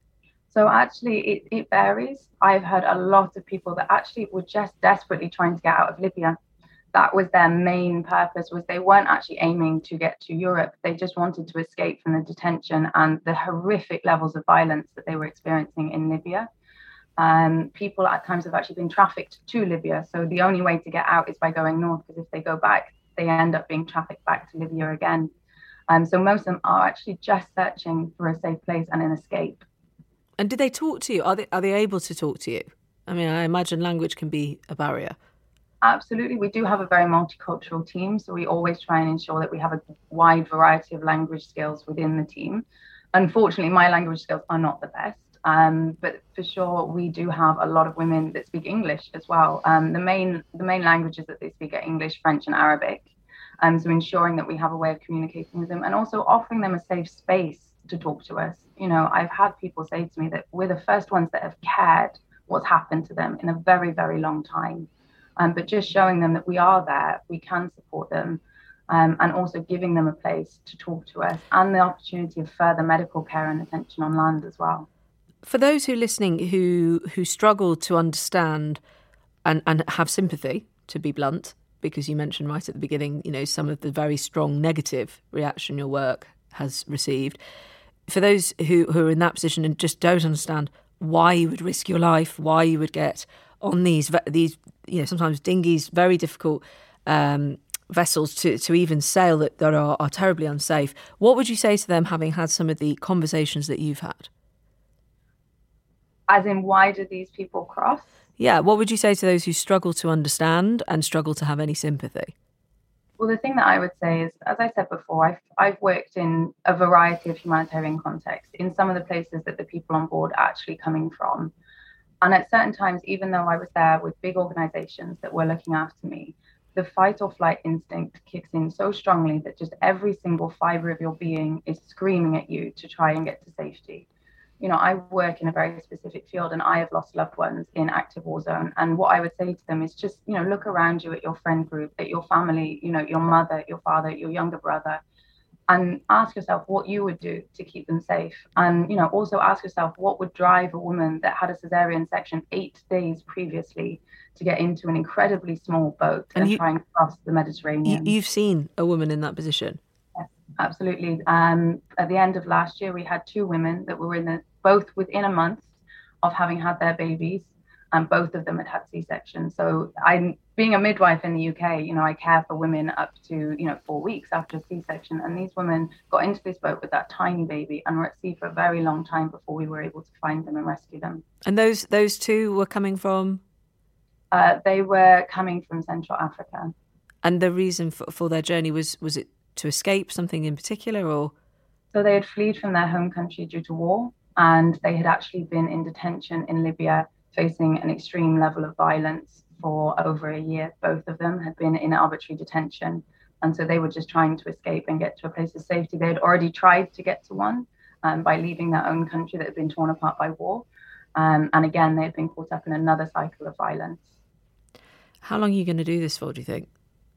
So actually, it, it varies. I've heard a lot of people that actually were just desperately trying to get out of Libya. That was their main purpose, was they weren't actually aiming to get to Europe. They just wanted to escape from the detention and the horrific levels of violence that they were experiencing in Libya. Um, people at times have actually been trafficked to Libya. So the only way to get out is by going north, because if they go back, they end up being trafficked back to Libya again. Um, so most of them are actually just searching for a safe place and an escape. And did they talk to you? Are they, are they able to talk to you? I mean, I imagine language can be a barrier. Absolutely. We do have a very multicultural team, so we always try and ensure that we have a wide variety of language skills within the team. Unfortunately, my language skills are not the best, um, but for sure we do have a lot of women that speak English as well. Um, the main the main languages that they speak are English, French and Arabic. Um, so ensuring that we have a way of communicating with them and also offering them a safe space to talk to us. You know, I've had people say to me that we're the first ones that have cared what's happened to them in a very, very long time. Um, but just showing them that we are there, we can support them, um, and also giving them a place to talk to us and the opportunity of further medical care and attention on land as well. For those who are listening who who struggle to understand and, and have sympathy, to be blunt, because you mentioned right at the beginning, you know, some of the very strong negative reaction your work has received. For those who, who are in that position and just don't understand why you would risk your life, why you would get on these, these you know, sometimes dinghies, very difficult um, vessels to, to even sail that, that are, are terribly unsafe, what would you say to them having had some of the conversations that you've had? As in, why do these people cross? Yeah, what would you say to those who struggle to understand and struggle to have any sympathy? Well, the thing that I would say is, as I said before, I've, I've worked in a variety of humanitarian contexts in some of the places that the people on board are actually coming from. And at certain times, even though I was there with big organizations that were looking after me, the fight or flight instinct kicks in so strongly that just every single fiber of your being is screaming at you to try and get to safety. You know, I work in a very specific field and I have lost loved ones in active war zone. And what I would say to them is just, you know, look around you at your friend group, at your family, you know, your mother, your father, your younger brother, and ask yourself what you would do to keep them safe. And, you know, also ask yourself what would drive a woman that had a cesarean section eight days previously to get into an incredibly small boat and, and you, try and cross the Mediterranean. You've seen a woman in that position? Yes, absolutely. Um, at the end of last year, we had two women that were in the both within a month of having had their babies, and both of them had had C-sections. So I'm being a midwife in the U K, you know, I care for women up to, you know, four weeks after a C-section. And these women got into this boat with that tiny baby and were at sea for a very long time before we were able to find them and rescue them. And those those two were coming from? Uh, they were coming from Central Africa. And the reason for, for their journey was, was it to escape something in particular, or? So they had fled from their home country due to war. And they had actually been in detention in Libya, facing an extreme level of violence for over a year. Both of them had been in arbitrary detention. And so they were just trying to escape and get to a place of safety. They had already tried to get to one um, by leaving their own country that had been torn apart by war. Um, and again, they had been caught up in another cycle of violence. How long are you going to do this for, do you think?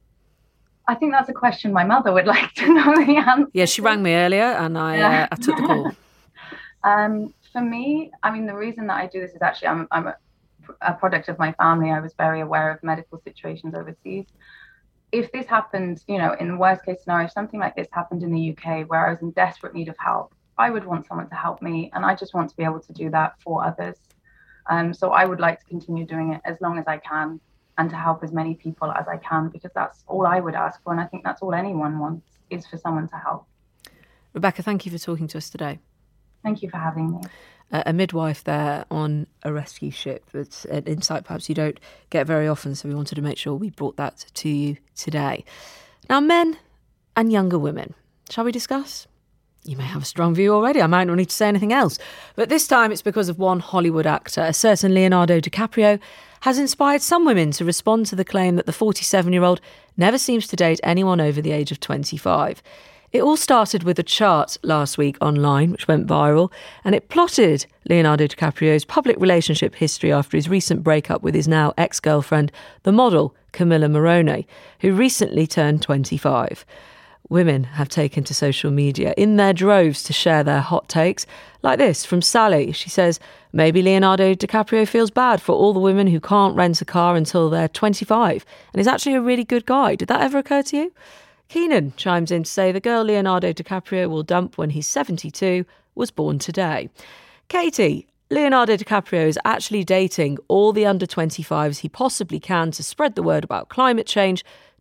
I think that's a question my mother would like to know the answer. Yeah, she rang me earlier and I, yeah. uh, I took the call. Um, for me, I mean, the reason that I do this is actually I'm, I'm a, a product of my family. I was very aware of medical situations overseas. If this happened, you know, in the worst case scenario, if something like this happened in the U K where I was in desperate need of help, I would want someone to help me. And I just want to be able to do that for others. Um, so I would like to continue doing it as long as I can and to help as many people as I can, because that's all I would ask for. And I think that's all anyone wants, is for someone to help. Rebecca, thank you for talking to us today. Thank you for having me. Uh, a midwife there on a rescue ship. It's an insight perhaps you don't get very often, so we wanted to make sure we brought that to you today. Now, men and younger women. Shall we discuss? You may have a strong view already. I might not need to say anything else. But this time it's because of one Hollywood actor. A certain Leonardo DiCaprio has inspired some women to respond to the claim that the forty-seven-year-old never seems to date anyone over the age of twenty-five. It all started with a chart last week online, which went viral, and it plotted Leonardo DiCaprio's public relationship history after his recent breakup with his now ex-girlfriend, the model Camilla Morrone, who recently turned twenty-five. Women have taken to social media in their droves to share their hot takes, like this from Sally. She says, maybe Leonardo DiCaprio feels bad for all the women who can't rent a car until they're twenty-five, and is actually a really good guy. Did that ever occur to you? Keenan chimes in to say the girl Leonardo DiCaprio will dump when he's seventy-two was born today. Katie, Leonardo DiCaprio is actually dating all the under twenty-fives he possibly can to spread the word about climate change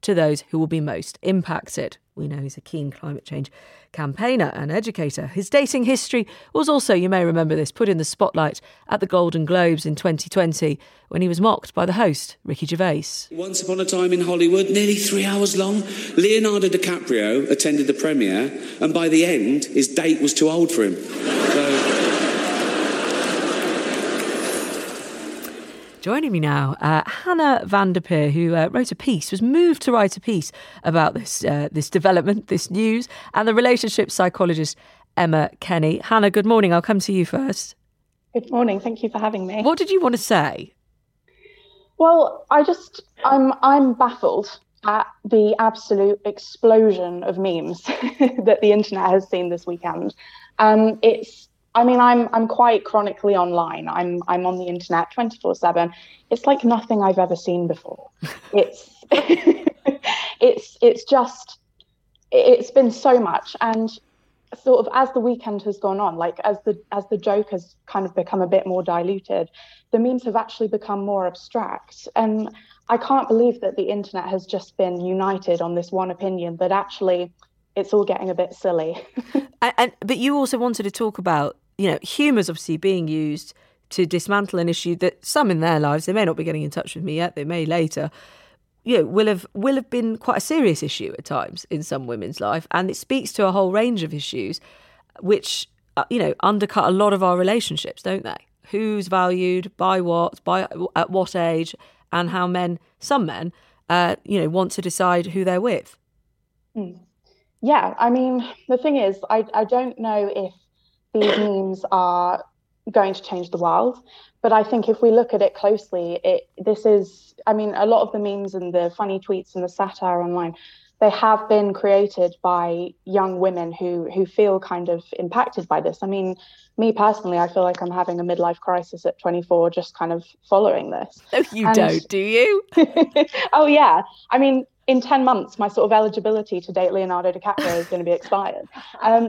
to those who will be most impacted. We know he's a keen climate change campaigner and educator. His dating history was also, you may remember this, put in the spotlight at the Golden Globes in twenty twenty when he was mocked by the host, Ricky Gervais. Once upon a time in Hollywood, nearly three hours long, Leonardo DiCaprio attended the premiere, and by the end, his date was too old for him. So... Joining me now, uh, Hannah van der Peer, who uh, wrote a piece, was moved to write a piece about this uh, this development, this news, and the relationship psychologist Emma Kenny. Hannah, good morning. I'll come to you first. Good morning. Thank you for having me. What did you want to say? Well, I just, I'm, I'm baffled at the absolute explosion of memes that the internet has seen this weekend. Um, it's I mean, I'm I'm quite chronically online. I'm I'm on the internet twenty-four seven. It's like nothing I've ever seen before. It's it's it's just it's been so much, and sort of as the weekend has gone on, like as the as the joke has kind of become a bit more diluted, the memes have actually become more abstract. And I can't believe that the internet has just been united on this one opinion that actually it's all getting a bit silly. and, and but you also wanted to talk about, you know, humour's obviously being used to dismantle an issue that some in their lives, they may not be getting in touch with me yet, they may later, you know, will have will have been quite a serious issue at times in some women's life. And it speaks to a whole range of issues which, uh, you know, undercut a lot of our relationships, don't they? Who's valued, by what, by at what age, and how men, some men, uh, you know, want to decide who they're with. Mm. Yeah, I mean, the thing is, I I don't know if these memes are going to change the world, but I think if we look at it closely, it this is, I mean, a lot of the memes and the funny tweets and the satire online, they have been created by young women who who feel kind of impacted by this. I mean, me personally, I feel like I'm having a midlife crisis at twenty-four, just kind of following this. No, you and... don't, do you? Oh, yeah. I mean, in ten months, my sort of eligibility to date Leonardo DiCaprio is going to be expired. Um,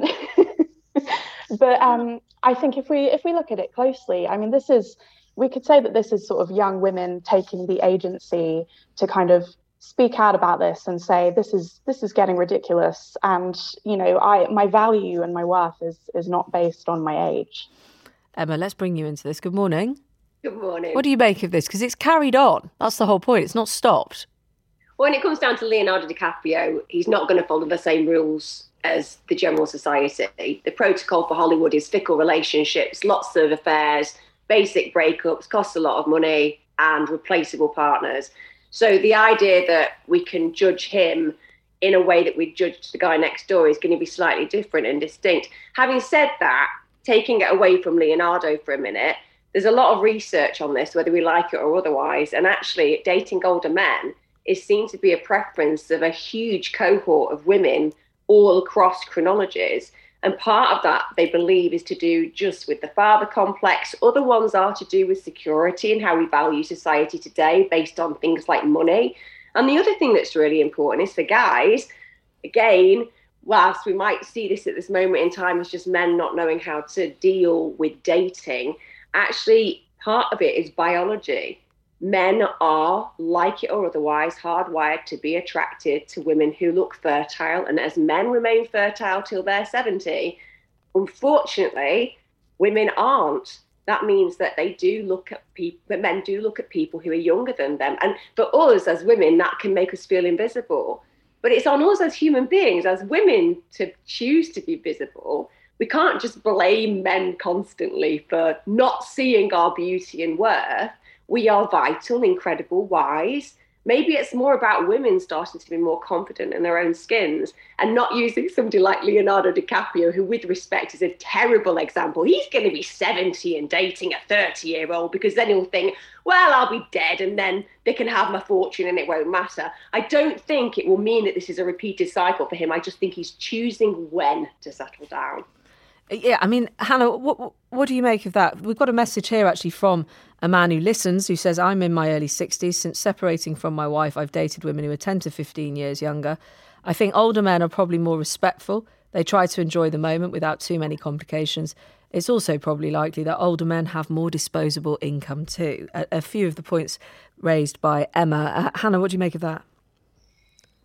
but um, I think if we if we look at it closely, I mean, this is, we could say that this is sort of young women taking the agency to kind of speak out about this and say, this is this is getting ridiculous. And, you know, I my value and my worth is is not based on my age. Emma, let's bring you into this. Good morning. Good morning. What do you make of this? Because it's carried on. That's the whole point. It's not stopped. When it comes down to Leonardo DiCaprio, he's not going to follow the same rules as the general society. The protocol for Hollywood is fickle relationships, lots of affairs, basic breakups, cost a lot of money, and replaceable partners. So the idea that we can judge him in a way that we judged the guy next door is going to be slightly different and distinct. Having said that, taking it away from Leonardo for a minute, there's a lot of research on this, whether we like it or otherwise. And actually, dating older men is seen to be a preference of a huge cohort of women all across chronologies. And part of that, they believe, is to do just with the father complex. Other ones are to do with security and how we value society today based on things like money. And the other thing that's really important is for guys, again, whilst we might see this at this moment in time as just men not knowing how to deal with dating, actually part of it is biology. Men are, like it or otherwise, hardwired to be attracted to women who look fertile. And as men remain fertile till they're seventy, unfortunately, women aren't. That means that they do look at people, that men do look at people who are younger than them. And for us as women, that can make us feel invisible. But it's on us as human beings, as women, to choose to be visible. We can't just blame men constantly for not seeing our beauty and worth. We are vital, incredible, wise. Maybe it's more about women starting to be more confident in their own skins and not using somebody like Leonardo DiCaprio, who, with respect, is a terrible example. He's going to be seventy and dating a thirty-year-old because then he'll think, well, I'll be dead and then they can have my fortune and it won't matter. I don't think it will mean that this is a repeated cycle for him. I just think he's choosing when to settle down. Yeah, I mean, Hannah, what what do you make of that? We've got a message here actually from a man who listens, who says, I'm in my early sixties. Since separating from my wife, I've dated women who are ten to fifteen years younger. I think older men are probably more respectful. They try to enjoy the moment without too many complications. It's also probably likely that older men have more disposable income too. A, a few of the points raised by Emma. Uh, Hannah, what do you make of that?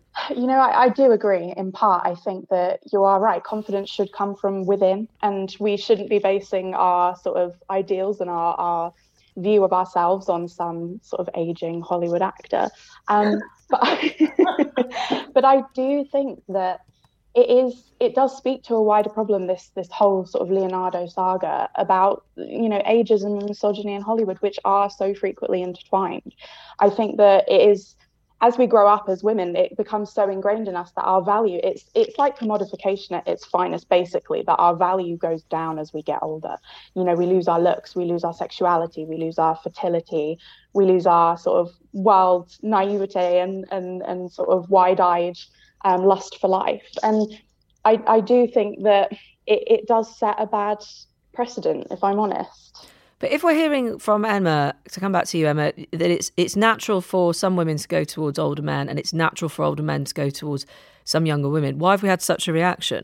You know, I, I do agree in part. I think that you are right. Confidence should come from within, and we shouldn't be basing our sort of ideals and our, our view of ourselves on some sort of aging Hollywood actor. Um, but, I, but I do think that it is it does speak to a wider problem, this this whole sort of Leonardo saga about, you know, ageism and misogyny in Hollywood, which are so frequently intertwined. I think that it is, as we grow up as women, it becomes so ingrained in us that our value, it's it's like commodification at its finest, basically, that our value goes down as we get older. You know, we lose our looks, we lose our sexuality, we lose our fertility, we lose our sort of wild naivete and and and sort of wide-eyed um, lust for life. And I, I do think that it, it does set a bad precedent, if I'm honest. But if we're hearing from Emma, to come back to you, Emma, that it's it's natural for some women to go towards older men and it's natural for older men to go towards some younger women, why have we had such a reaction?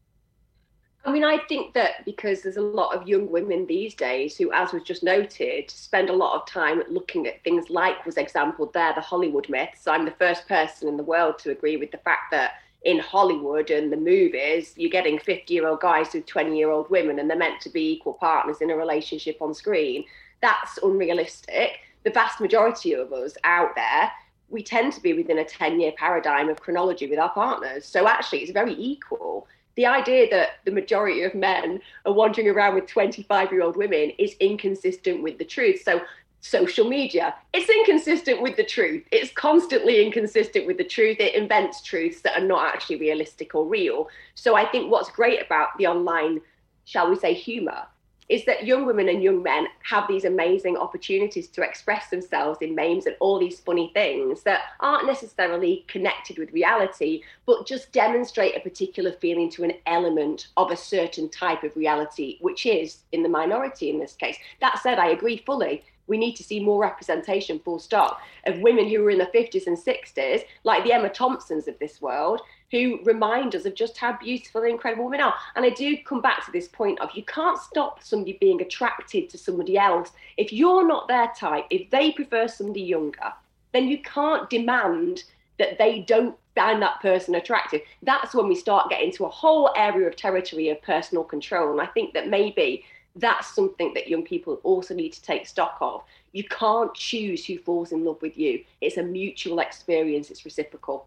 I mean, I think that because there's a lot of young women these days who, as was just noted, spend a lot of time looking at things like was exampled there, the Hollywood myths. I'm the first person in the world to agree with the fact that in Hollywood and the movies, you're getting fifty-year-old guys with twenty-year-old women and they're meant to be equal partners in a relationship on screen. That's unrealistic. The vast majority of us out there, we tend to be within a ten-year paradigm of chronology with our partners. So actually, it's very equal. The idea that the majority of men are wandering around with twenty-five-year-old women is inconsistent with the truth. So social media, it's inconsistent with the truth. It's constantly inconsistent with the truth. It invents truths that are not actually realistic or real. So I think what's great about the online, shall we say, humour, is that young women and young men have these amazing opportunities to express themselves in memes and all these funny things that aren't necessarily connected with reality, but just demonstrate a particular feeling to an element of a certain type of reality, which is in the minority in this case. That said, I agree fully. We need to see more representation, full stop, of women who were in the fifties and sixties, like the Emma Thompsons of this world, who remind us of just how beautiful and incredible women are. And I do come back to this point of you can't stop somebody being attracted to somebody else. If you're not their type, if they prefer somebody younger, then you can't demand that they don't find that person attractive. That's when we start getting to a whole area of territory of personal control. And I think that maybe that's something that young people also need to take stock of. You can't choose who falls in love with you. It's a mutual experience. It's reciprocal.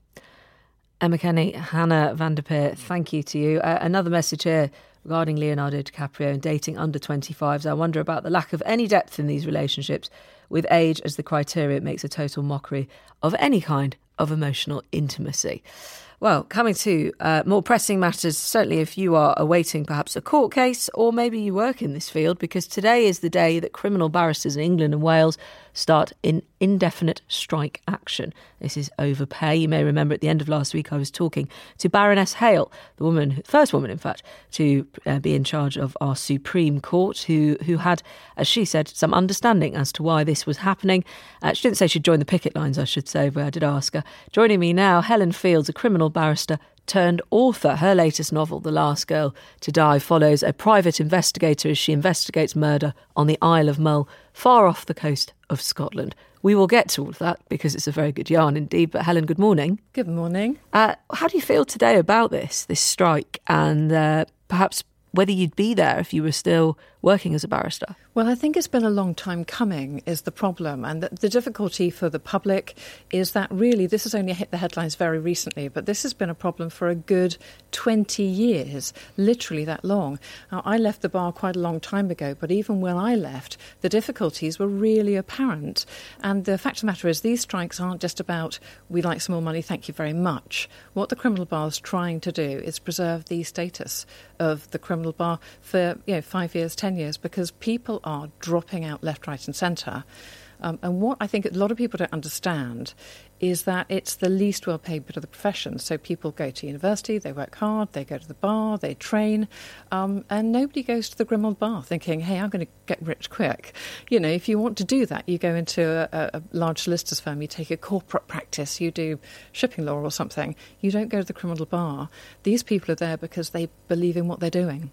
Emma Kenny, Hannah van der Peer, thank you to you. Uh, another message here regarding Leonardo DiCaprio and dating under twenty-fives. I wonder about the lack of any depth in these relationships with age as the criteria. It makes a total mockery of any kind of emotional intimacy. Well, coming to uh, more pressing matters, certainly if you are awaiting perhaps a court case or maybe you work in this field, because today is the day that criminal barristers in England and Wales start in indefinite strike action. This is overpay. You may remember at the end of last week I was talking to Baroness Hale, the woman, first woman in fact, to uh, be in charge of our Supreme Court, who who had, as she said, some understanding as to why this was happening. Uh, she didn't say she'd join the picket lines, I should say, but I did ask her. Joining me now, Helen Fields, a criminal barrister turned author. Her latest novel, The Last Girl to Die, follows a private investigator as she investigates murder on the Isle of Mull, far off the coast of Scotland. We will get to all of that because it's a very good yarn indeed. But Helen, good morning. Good morning. Uh, how do you feel today about this, this strike, and uh, perhaps whether you'd be there if you were still working as a barrister? Well, I think it's been a long time coming is the problem. And the, the difficulty for the public is that really this has only hit the headlines very recently, but this has been a problem for a good twenty years, literally that long. Now, I left the bar quite a long time ago, but even when I left, the difficulties were really apparent. And the fact of the matter is these strikes aren't just about, we'd like some more money, thank you very much. What the criminal bar is trying to do is preserve the status of the criminal bar for, you know, five years, ten years, because people are dropping out left, right and centre. Um, and what I think a lot of people don't understand is that it's the least well-paid bit of the profession. So people go to university, they work hard, they go to the bar, they train, um, and nobody goes to the Grimald Bar thinking, hey, I'm going to get rich quick. You know, if you want to do that, you go into a, a large solicitor's firm, you take a corporate practice, you do shipping law or something. You don't go to the Criminal Bar. These people are there because they believe in what they're doing.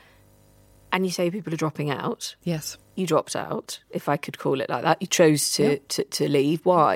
And you say people are dropping out. Yes. You dropped out, if I could call it like that. You chose to, yep. to, to leave. Why?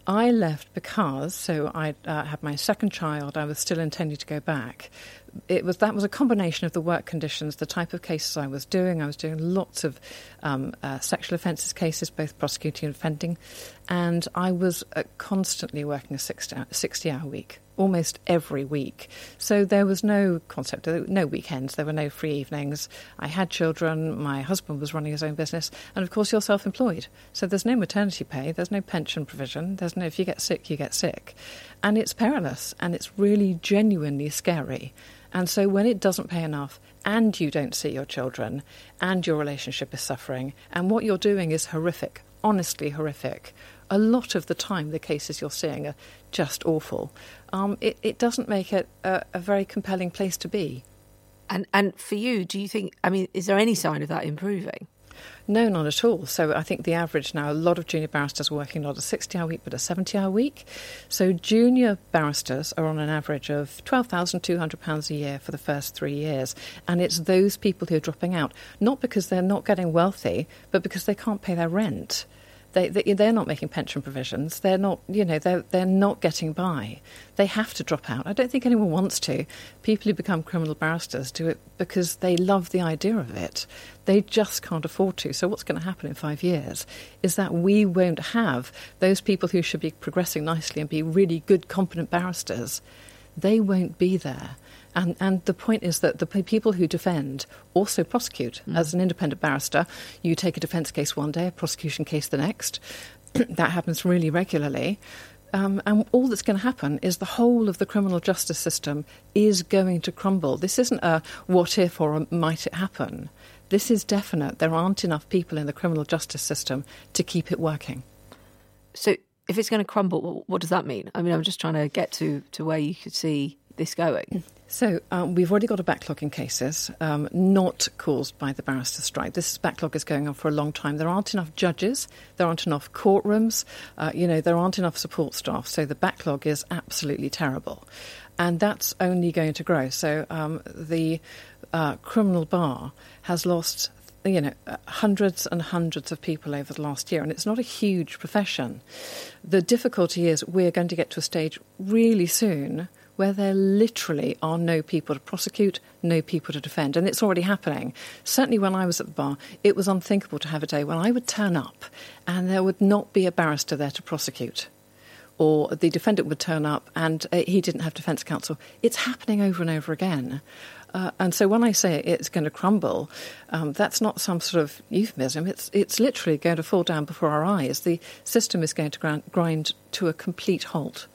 I left because, so I uh, had my second child, I was still intending to go back. It was that was a combination of the work conditions, the type of cases I was doing. I was doing lots of um, uh, sexual offences cases, both prosecuting and defending, and I was uh, constantly working a sixty-hour week, almost every week. So there was no concept, no weekends, there were no free evenings. I had children, my husband was running his own business, and of course you're self-employed. So there's no maternity pay, there's no pension provision, there's no, if you get sick, you get sick. And it's perilous, and it's really genuinely scary. And so when it doesn't pay enough and you don't see your children and your relationship is suffering and what you're doing is horrific, honestly horrific, a lot of the time the cases you're seeing are just awful, um, it, it doesn't make it a, a very compelling place to be. And and for you, do you think, I mean, is there any sign of that improving? No, not at all. So I think the average now, a lot of junior barristers are working not a sixty-hour week but a seventy-hour week. So junior barristers are on an average of twelve thousand two hundred pounds a year for the first three years. And it's those people who are dropping out, not because they're not getting wealthy, but because they can't pay their rent. They, they, they're not making pension provisions. They're not, you know, they're, they're not getting by. They have to drop out. I don't think anyone wants to. People who become criminal barristers do it because they love the idea of it. They just can't afford to. So what's going to happen in five years is that we won't have those people who should be progressing nicely and be really good, competent barristers. They won't be there. And, and the point is that the people who defend also prosecute. Mm. As an independent barrister, you take a defence case one day, a prosecution case the next. That happens really regularly. Um, and all that's going to happen is the whole of the criminal justice system is going to crumble. This isn't a what if or a might it happen. This is definite. There aren't enough people in the criminal justice system to keep it working. So if it's going to crumble, what does that mean? I mean, I'm just trying to get to, to where you could see this going. So um, we've already got a backlog in cases, um, not caused by the barrister strike. This backlog is going on for a long time. There aren't enough judges. There aren't enough courtrooms. Uh, you know, there aren't enough support staff. So the backlog is absolutely terrible. And that's only going to grow. So um, the uh, criminal bar has lost, you know, hundreds and hundreds of people over the last year, and it's not a huge profession. The difficulty is we're going to get to a stage really soon where there literally are no people to prosecute, no people to defend. And it's already happening. Certainly when I was at the bar, it was unthinkable to have a day when I would turn up and there would not be a barrister there to prosecute. Or the defendant would turn up and uh, he didn't have defence counsel. It's happening over and over again. Uh, and so when I say it's going to crumble, um, that's not some sort of euphemism. It's it's literally going to fall down before our eyes. The system is going to grind, grind to a complete halt.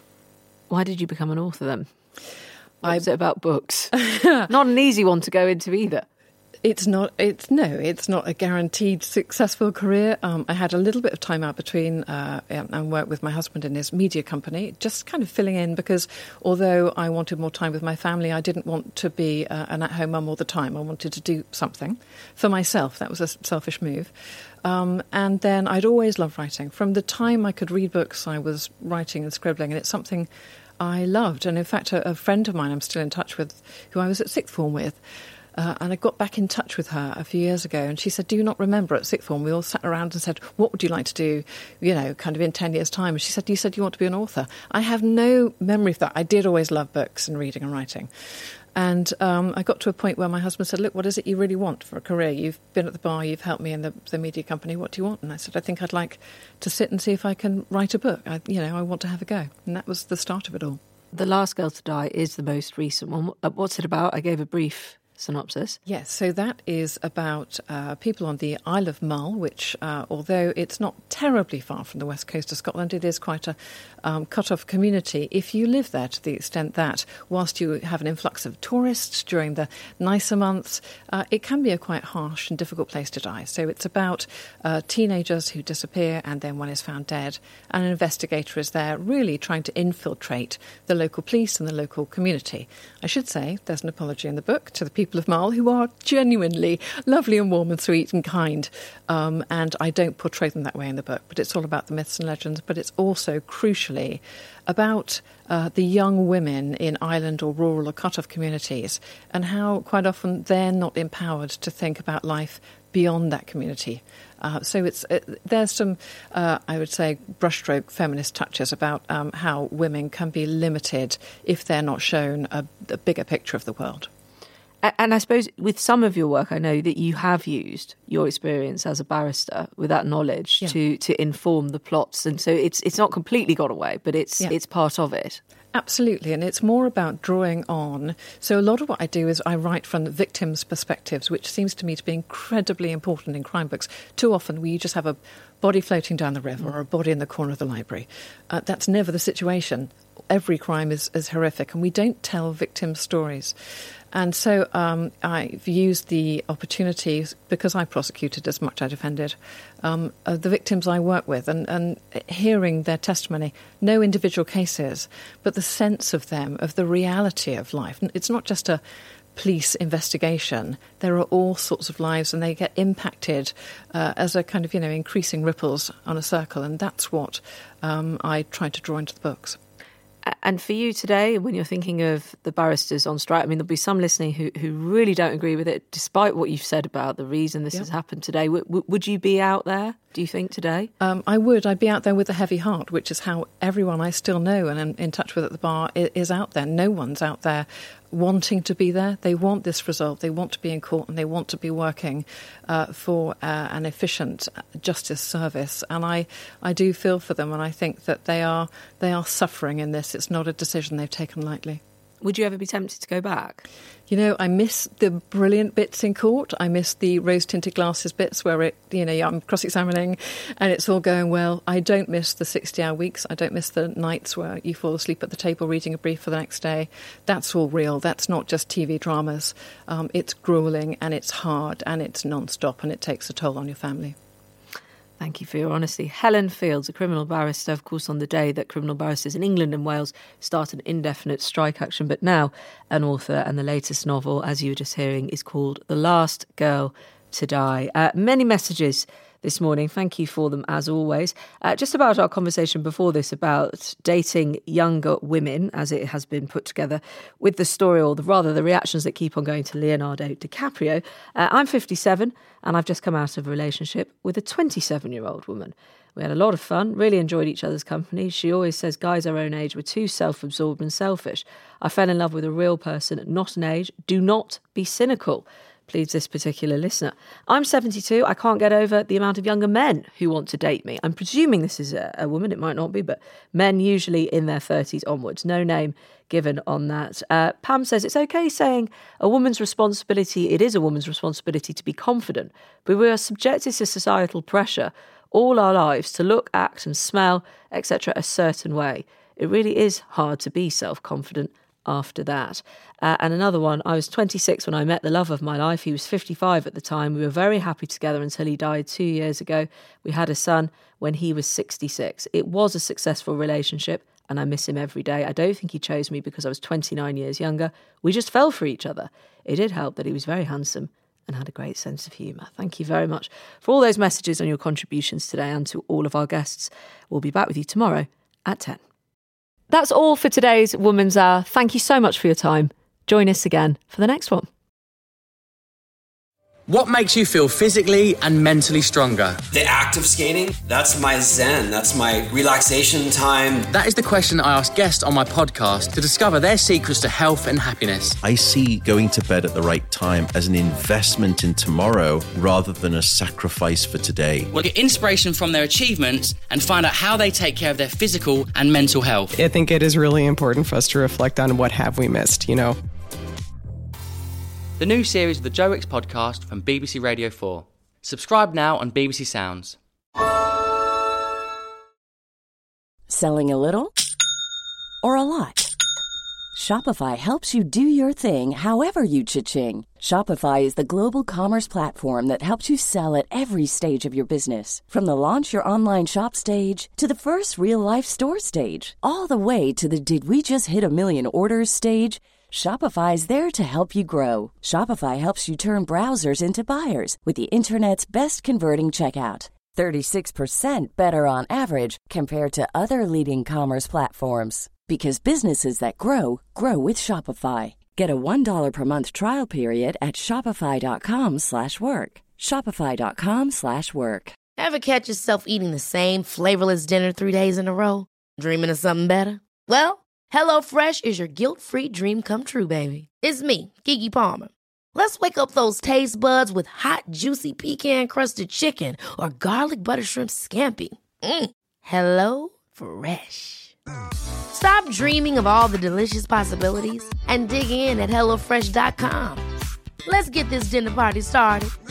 Why did you become an author then? What was it about books? Not an easy one to go into either. It's not. It's no. It's not a guaranteed successful career. Um, I had a little bit of time out between uh, and worked with my husband in his media company, just kind of filling in because although I wanted more time with my family, I didn't want to be uh, an at-home mum all the time. I wanted to do something for myself. That was a selfish move. Um, and then I'd always loved writing. From the time I could read books, I was writing and scribbling, and it's something I loved. And in fact, a, a friend of mine I'm still in touch with, who I was at sixth form with, Uh, and I got back in touch with her a few years ago, and she said, do you not remember at sixth form we all sat around and said, what would you like to do, you know, kind of in ten years' time? And she said, you said you want to be an author. I have no memory of that. I did always love books and reading and writing. And um, I got to a point where my husband said, look, what is it you really want for a career? You've been at the bar, you've helped me in the, the media company, what do you want? And I said, I think I'd like to sit and see if I can write a book. I, you know, I want to have a go. And that was the start of it all. The Last Girl to Die is the most recent one. What's it about? I gave a brief synopsis. Yes, so that is about uh, people on the Isle of Mull, which, uh, although it's not terribly far from the west coast of Scotland, it is quite a um, cut-off community. If you live there to the extent that, whilst you have an influx of tourists during the nicer months, uh, it can be a quite harsh and difficult place to die. So it's about uh, teenagers who disappear and then one is found dead, and an investigator is there really trying to infiltrate the local police and the local community. I should say there's an apology in the book to the people people of Mull who are genuinely lovely and warm and sweet and kind. Um, and I don't portray them that way in the book, but it's all about the myths and legends. But it's also, crucially, about uh, the young women in island or rural or cut-off communities and how quite often they're not empowered to think about life beyond that community. Uh, so it's it, there's some, uh, I would say, brushstroke feminist touches about um, how women can be limited if they're not shown a, a bigger picture of the world. And I suppose with some of your work, I know that you have used your experience as a barrister with that knowledge yeah. to, to inform the plots. And so it's it's not completely gone away, but it's yeah. it's part of it. Absolutely, and it's more about drawing on. So a lot of what I do is I write from the victims' perspectives, which seems to me to be incredibly important in crime books. Too often we just have a body floating down the river or a body in the corner of the library. Uh, that's never the situation. Every crime is, is horrific, and we don't tell victim stories. And so um, I've used the opportunities, because I prosecuted as much as I defended, um, of the victims I work with and, and hearing their testimony, no individual cases, but the sense of them, of the reality of life. It's not just a police investigation. There are all sorts of lives, and they get impacted uh, as a kind of, you know, increasing ripples on a circle. And that's what um, I try to draw into the books. And for you today, when you're thinking of the barristers on strike, I mean, there'll be some listening who, who really don't agree with it, despite what you've said about the reason this yep. has happened today. W- w- would you be out there, do you think, today? Um, I would. I'd be out there with a heavy heart, which is how everyone I still know and am in touch with at the bar is out there. No one's out there wanting to be there. They want this resolved. They want to be in court, and they want to be working uh, for uh, an efficient justice service. And I, I do feel for them, and I think that they are they are suffering in this. It's not a decision they've taken lightly. Would you ever be tempted to go back? You know, I miss the brilliant bits in court. I miss the rose-tinted glasses bits where it, you know, I'm cross-examining and it's all going well. I don't miss the sixty-hour weeks. I don't miss the nights where you fall asleep at the table reading a brief for the next day. That's all real. That's not just T V dramas. Um, it's gruelling and it's hard and it's non-stop, and it takes a toll on your family. Thank you for your honesty. Helen Fields, a criminal barrister, of course, on the day that criminal barristers in England and Wales started indefinite strike action, but now an author, and the latest novel, as you were just hearing, is called The Last Girl to Die. Uh, many messages this morning. Thank you for them, as always. Uh, just about our conversation before this about dating younger women, as it has been put together with the story, or the, rather the reactions that keep on going to Leonardo DiCaprio. Uh, I'm fifty-seven and I've just come out of a relationship with a twenty-seven-year-old woman. We had a lot of fun, really enjoyed each other's company. She always says guys our own age were too self-absorbed and selfish. I fell in love with a real person, not an age. Do not be cynical, pleads this particular listener. I'm seventy-two. I can't get over the amount of younger men who want to date me. I'm presuming this is a, a woman. It might not be, but men usually in their thirties onwards. No name given on that. Uh, Pam says it's okay saying a woman's responsibility, it is a woman's responsibility to be confident, but we are subjected to societal pressure all our lives to look, act and smell, et cetera a certain way. It really is hard to be self-confident after that. Uh, and another one, I was twenty-six when I met the love of my life. He was fifty-five at the time. We were very happy together until he died two years ago. We had a son when he was sixty-six. It was a successful relationship and I miss him every day. I don't think he chose me because I was twenty-nine years younger. We just fell for each other. It did help that he was very handsome and had a great sense of humour. Thank you very much for all those messages and your contributions today, and to all of our guests. We'll be back with you tomorrow at ten. That's all for today's Woman's Hour. Thank you so much for your time. Join us again for the next one. What makes you feel physically and mentally stronger? The act of skating, that's my zen, that's my relaxation time. That is the question I ask guests on my podcast to discover their secrets to health and happiness. I see going to bed at the right time as an investment in tomorrow rather than a sacrifice for today. We'll get inspiration from their achievements and find out how they take care of their physical and mental health. I think it is really important for us to reflect on what have we missed, you know. The new series of the Joe Wicks podcast from B B C Radio four. Subscribe now on B B C Sounds. Selling a little or a lot? Shopify helps you do your thing however you cha-ching. Shopify is the global commerce platform that helps you sell at every stage of your business. From the launch your online shop stage to the first real life store stage, all the way to the did we just hit a million orders stage. Shopify is there to help you grow. Shopify helps you turn browsers into buyers with the internet's best converting checkout. thirty-six percent better on average compared to other leading commerce platforms. Because businesses that grow, grow with Shopify. Get a one dollar per month trial period at shopify.com slash work. Shopify.com slash work. Ever catch yourself eating the same flavorless dinner three days in a row? Dreaming of something better? Well, HelloFresh is your guilt-free dream come true, baby. It's me, Keke Palmer. Let's wake up those taste buds with hot, juicy pecan-crusted chicken or garlic butter shrimp scampi. Mm. Hello Fresh. Stop dreaming of all the delicious possibilities and dig in at HelloFresh dot com. Let's get this dinner party started.